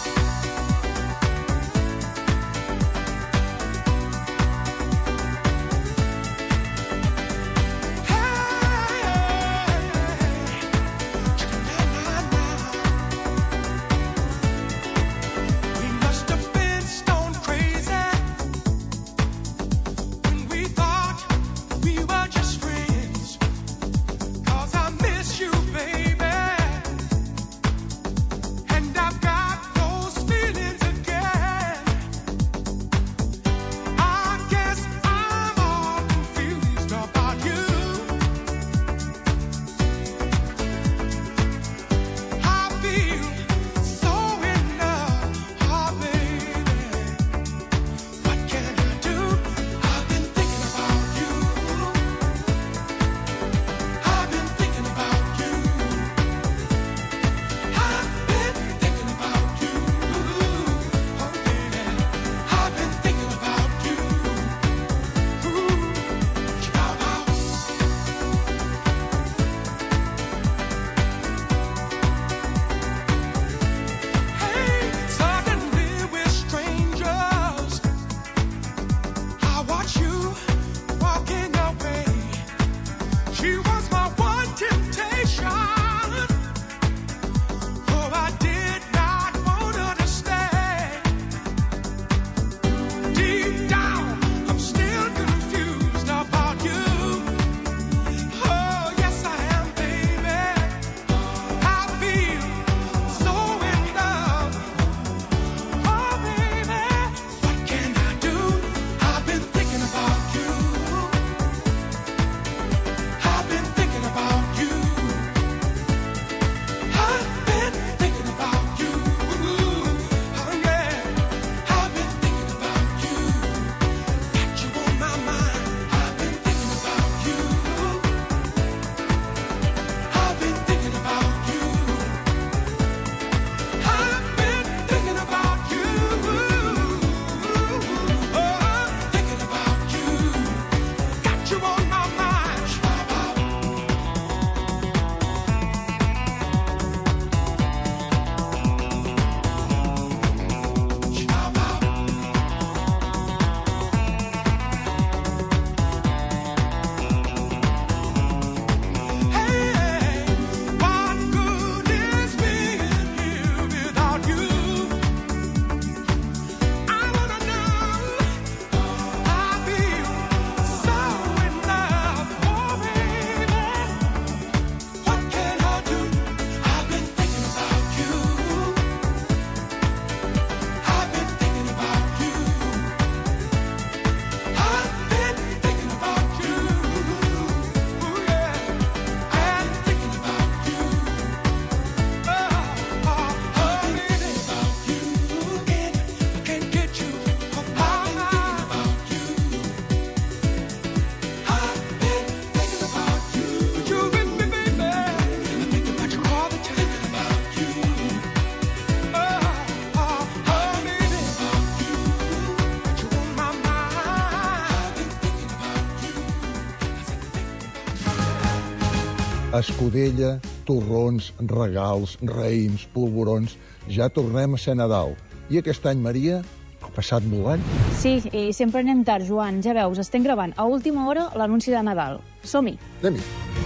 Speaker 21: Escudella, torrons, regals, raïms, polvorons... Ja tornem a ser Nadal. I aquest any, Maria, ha passat volant?
Speaker 22: Sí, i sempre anem tard, Joan. Ja veus, estem gravant a última hora l'anunci de Nadal. Som-hi.
Speaker 21: Anem-hi.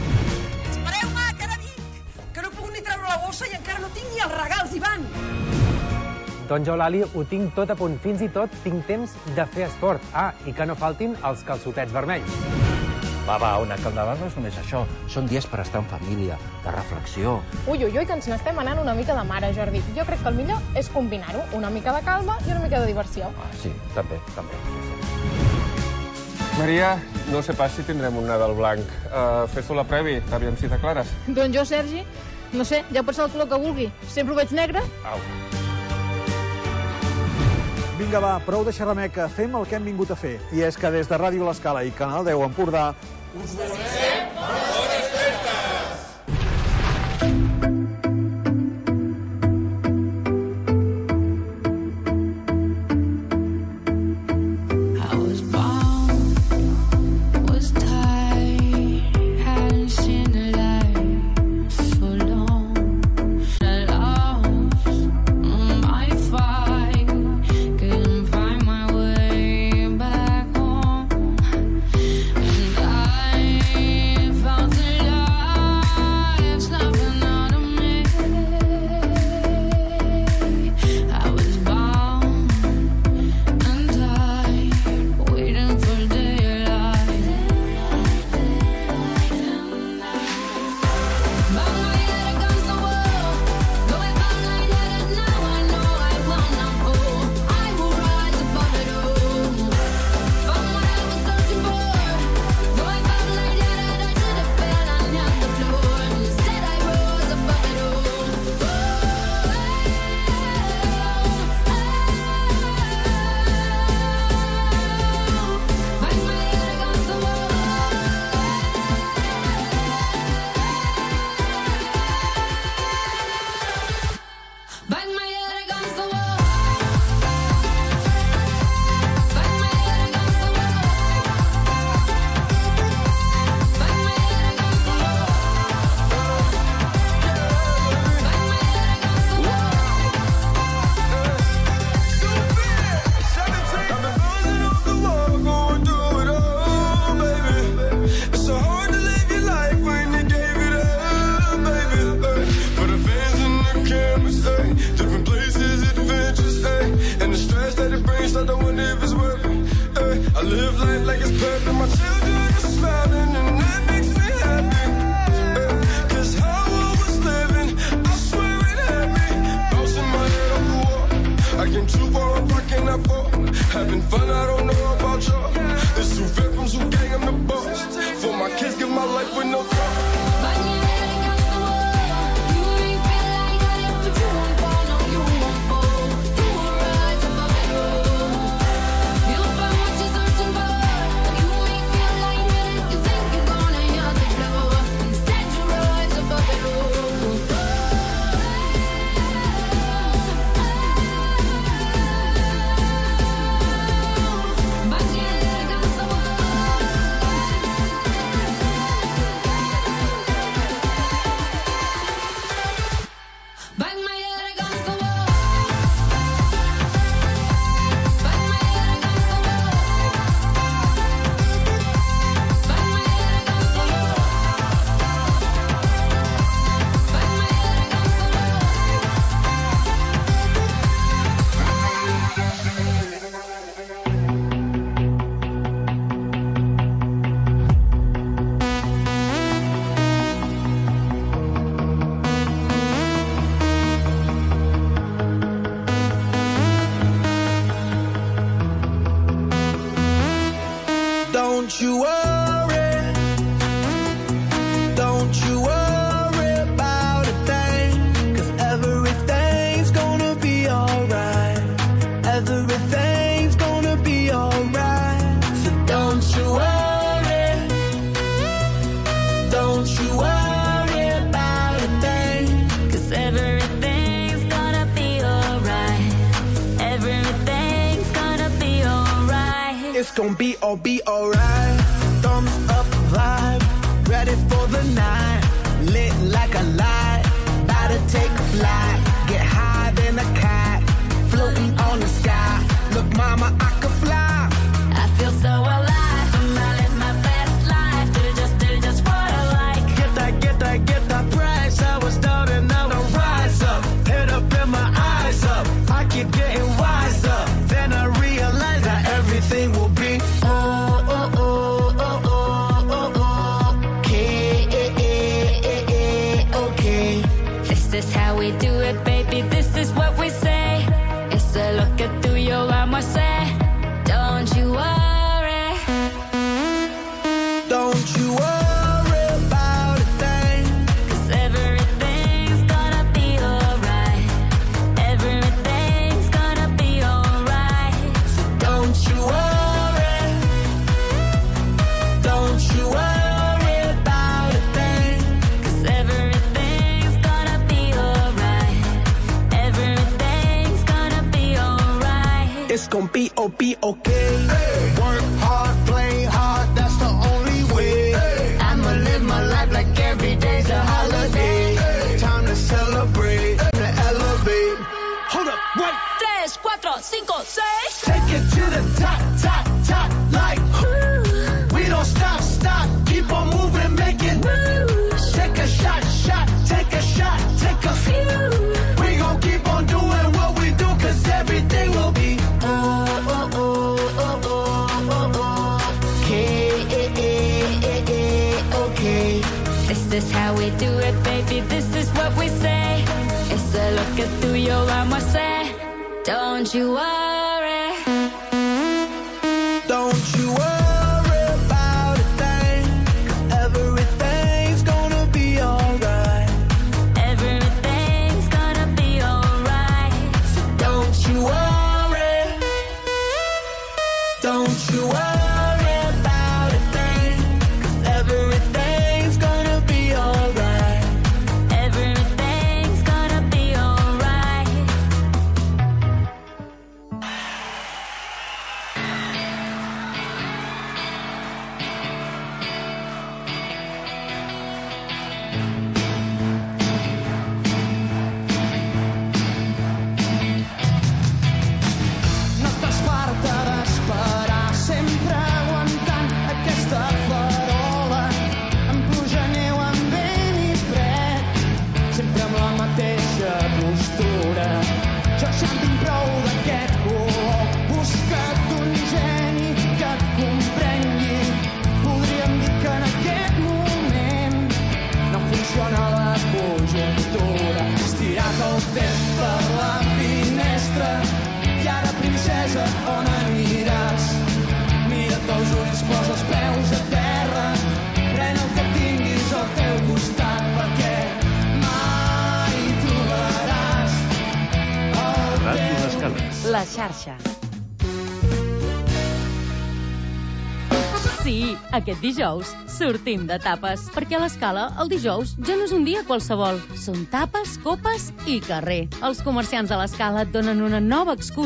Speaker 23: Espereu-me, que ara vinc! Que no puc ni treure la bossa i encara no tinc ni els regals, Ivan!
Speaker 24: Doncs jo, Lali, ho tinc tot a punt. Fins i tot tinc temps de fer esport. Ah, i que no faltin els calçotets vermells.
Speaker 25: Va, va, una, que el Nadal no és només això. Són dies per estar en família, de reflexió.
Speaker 26: Ui, ui, ui, que ens n'estem anant una mica de mare, Jordi. Jo crec que el millor és combinar-ho. Una mica de calma i una mica de diversió.
Speaker 25: Ah, sí, també, també.
Speaker 27: Maria, no sé pas si tindrem un Nadal blanc. Uh, Fes-ho la previ, aviam si t'aclares.
Speaker 26: Doncs jo, Sergi, no sé, ja pot ser el color que vulgui. Sempre ho veig negre.
Speaker 27: Au.
Speaker 28: Vinga, va, prou de xerrameca, fem el que hem vingut a fer. I és que des de Ràdio L'Escala i Canal deu Empordà us desitgem bones festes!
Speaker 19: Lost
Speaker 1: ay. Different places, adventures, ay. And the stress that it brings, start to wonder if it's worth it, ay. I live life like it's perfect. My children are smiling and that makes me happy, ay. Cause how I was living, I swear it had me bouncing my head off the wall. I came too far, I'm fucking up for. Having fun, I don't know about y'all. This too fed from Zoo Gang, I'm the boss. For my kids, give my life with no thought.
Speaker 3: Don't you worry, don't you worry about a thing, cause everything's gonna be alright, everything's gonna be alright. So don't you worry, don't you worry about a thing, cause everything's gonna be alright, everything's gonna be alright. It's gonna be all be alright. Thumbs up vibe, ready for the night, lit like a light, about to take a flight, get higher than a kite, floating on the sky, look mama I could fly, I feel so alive, I live my best life, do just, do just what I like, get that, get that, get that price, I was down and now I rise up, head up and my eyes up, I keep getting wiser, then I realize that everything will be oh, oh, oh, oh, oh, oh, oh, okay, eh, eh, eh, eh, okay. This is how we do it, baby, this is what we say. It's a look at through your arm, I say. Don't you worry, don't you worry about a thing, cause everything's gonna be alright, everything's gonna be alright. So don't you worry, don't you worry about a thing, cause everything's gonna be alright, everything's gonna be alright. It's gonna be, oh, be okay. Hey. Work hard, play hard, that's the only way. Hey. I'ma live my life like every day's a holiday. Hey. Time to celebrate, time to elevate. Hold up, right. Tres, cuatro, cinco, seis. Take it to the top, top, top, like ooh. We don't stop, stop, keep on moving, make it moves. Take a shot, shot, take a shot, take a few. We gon' keep on doing what we do, cause everything will be oh, oh, oh, oh, oh, oh, oh. Okay, eh, eh, eh, eh, okay. This is how we do it, baby, this is what we say. It's a look at through your arm, I say. Don't you worry, don't you worry about a thing, cause everything's gonna be alright, everything's gonna be alright. So don't you worry, don't you worry about a thing, cause everything's gonna be alright, everything's gonna be alright. Jo ja en tinc prou d'aquest color. Busca't un geni que et comprengui. Podríem dir que en aquest moment no funciona la conjuntura. Has tirat el temps per la finestra i ara, princesa, on aniràs? Mira't als ulls, posa els peus a terra, pren el que tinguis al teu costat, perquè mai trobaràs el
Speaker 4: Ràdio L'Escala.
Speaker 5: La xarxa. Sí, aquest dijous sortim de tapes, perquè a l'Escala el dijous ja no és un dia qualsevol. Són tapes, copes i carrer. Els comerciants de l'Escala et donen una nova excusa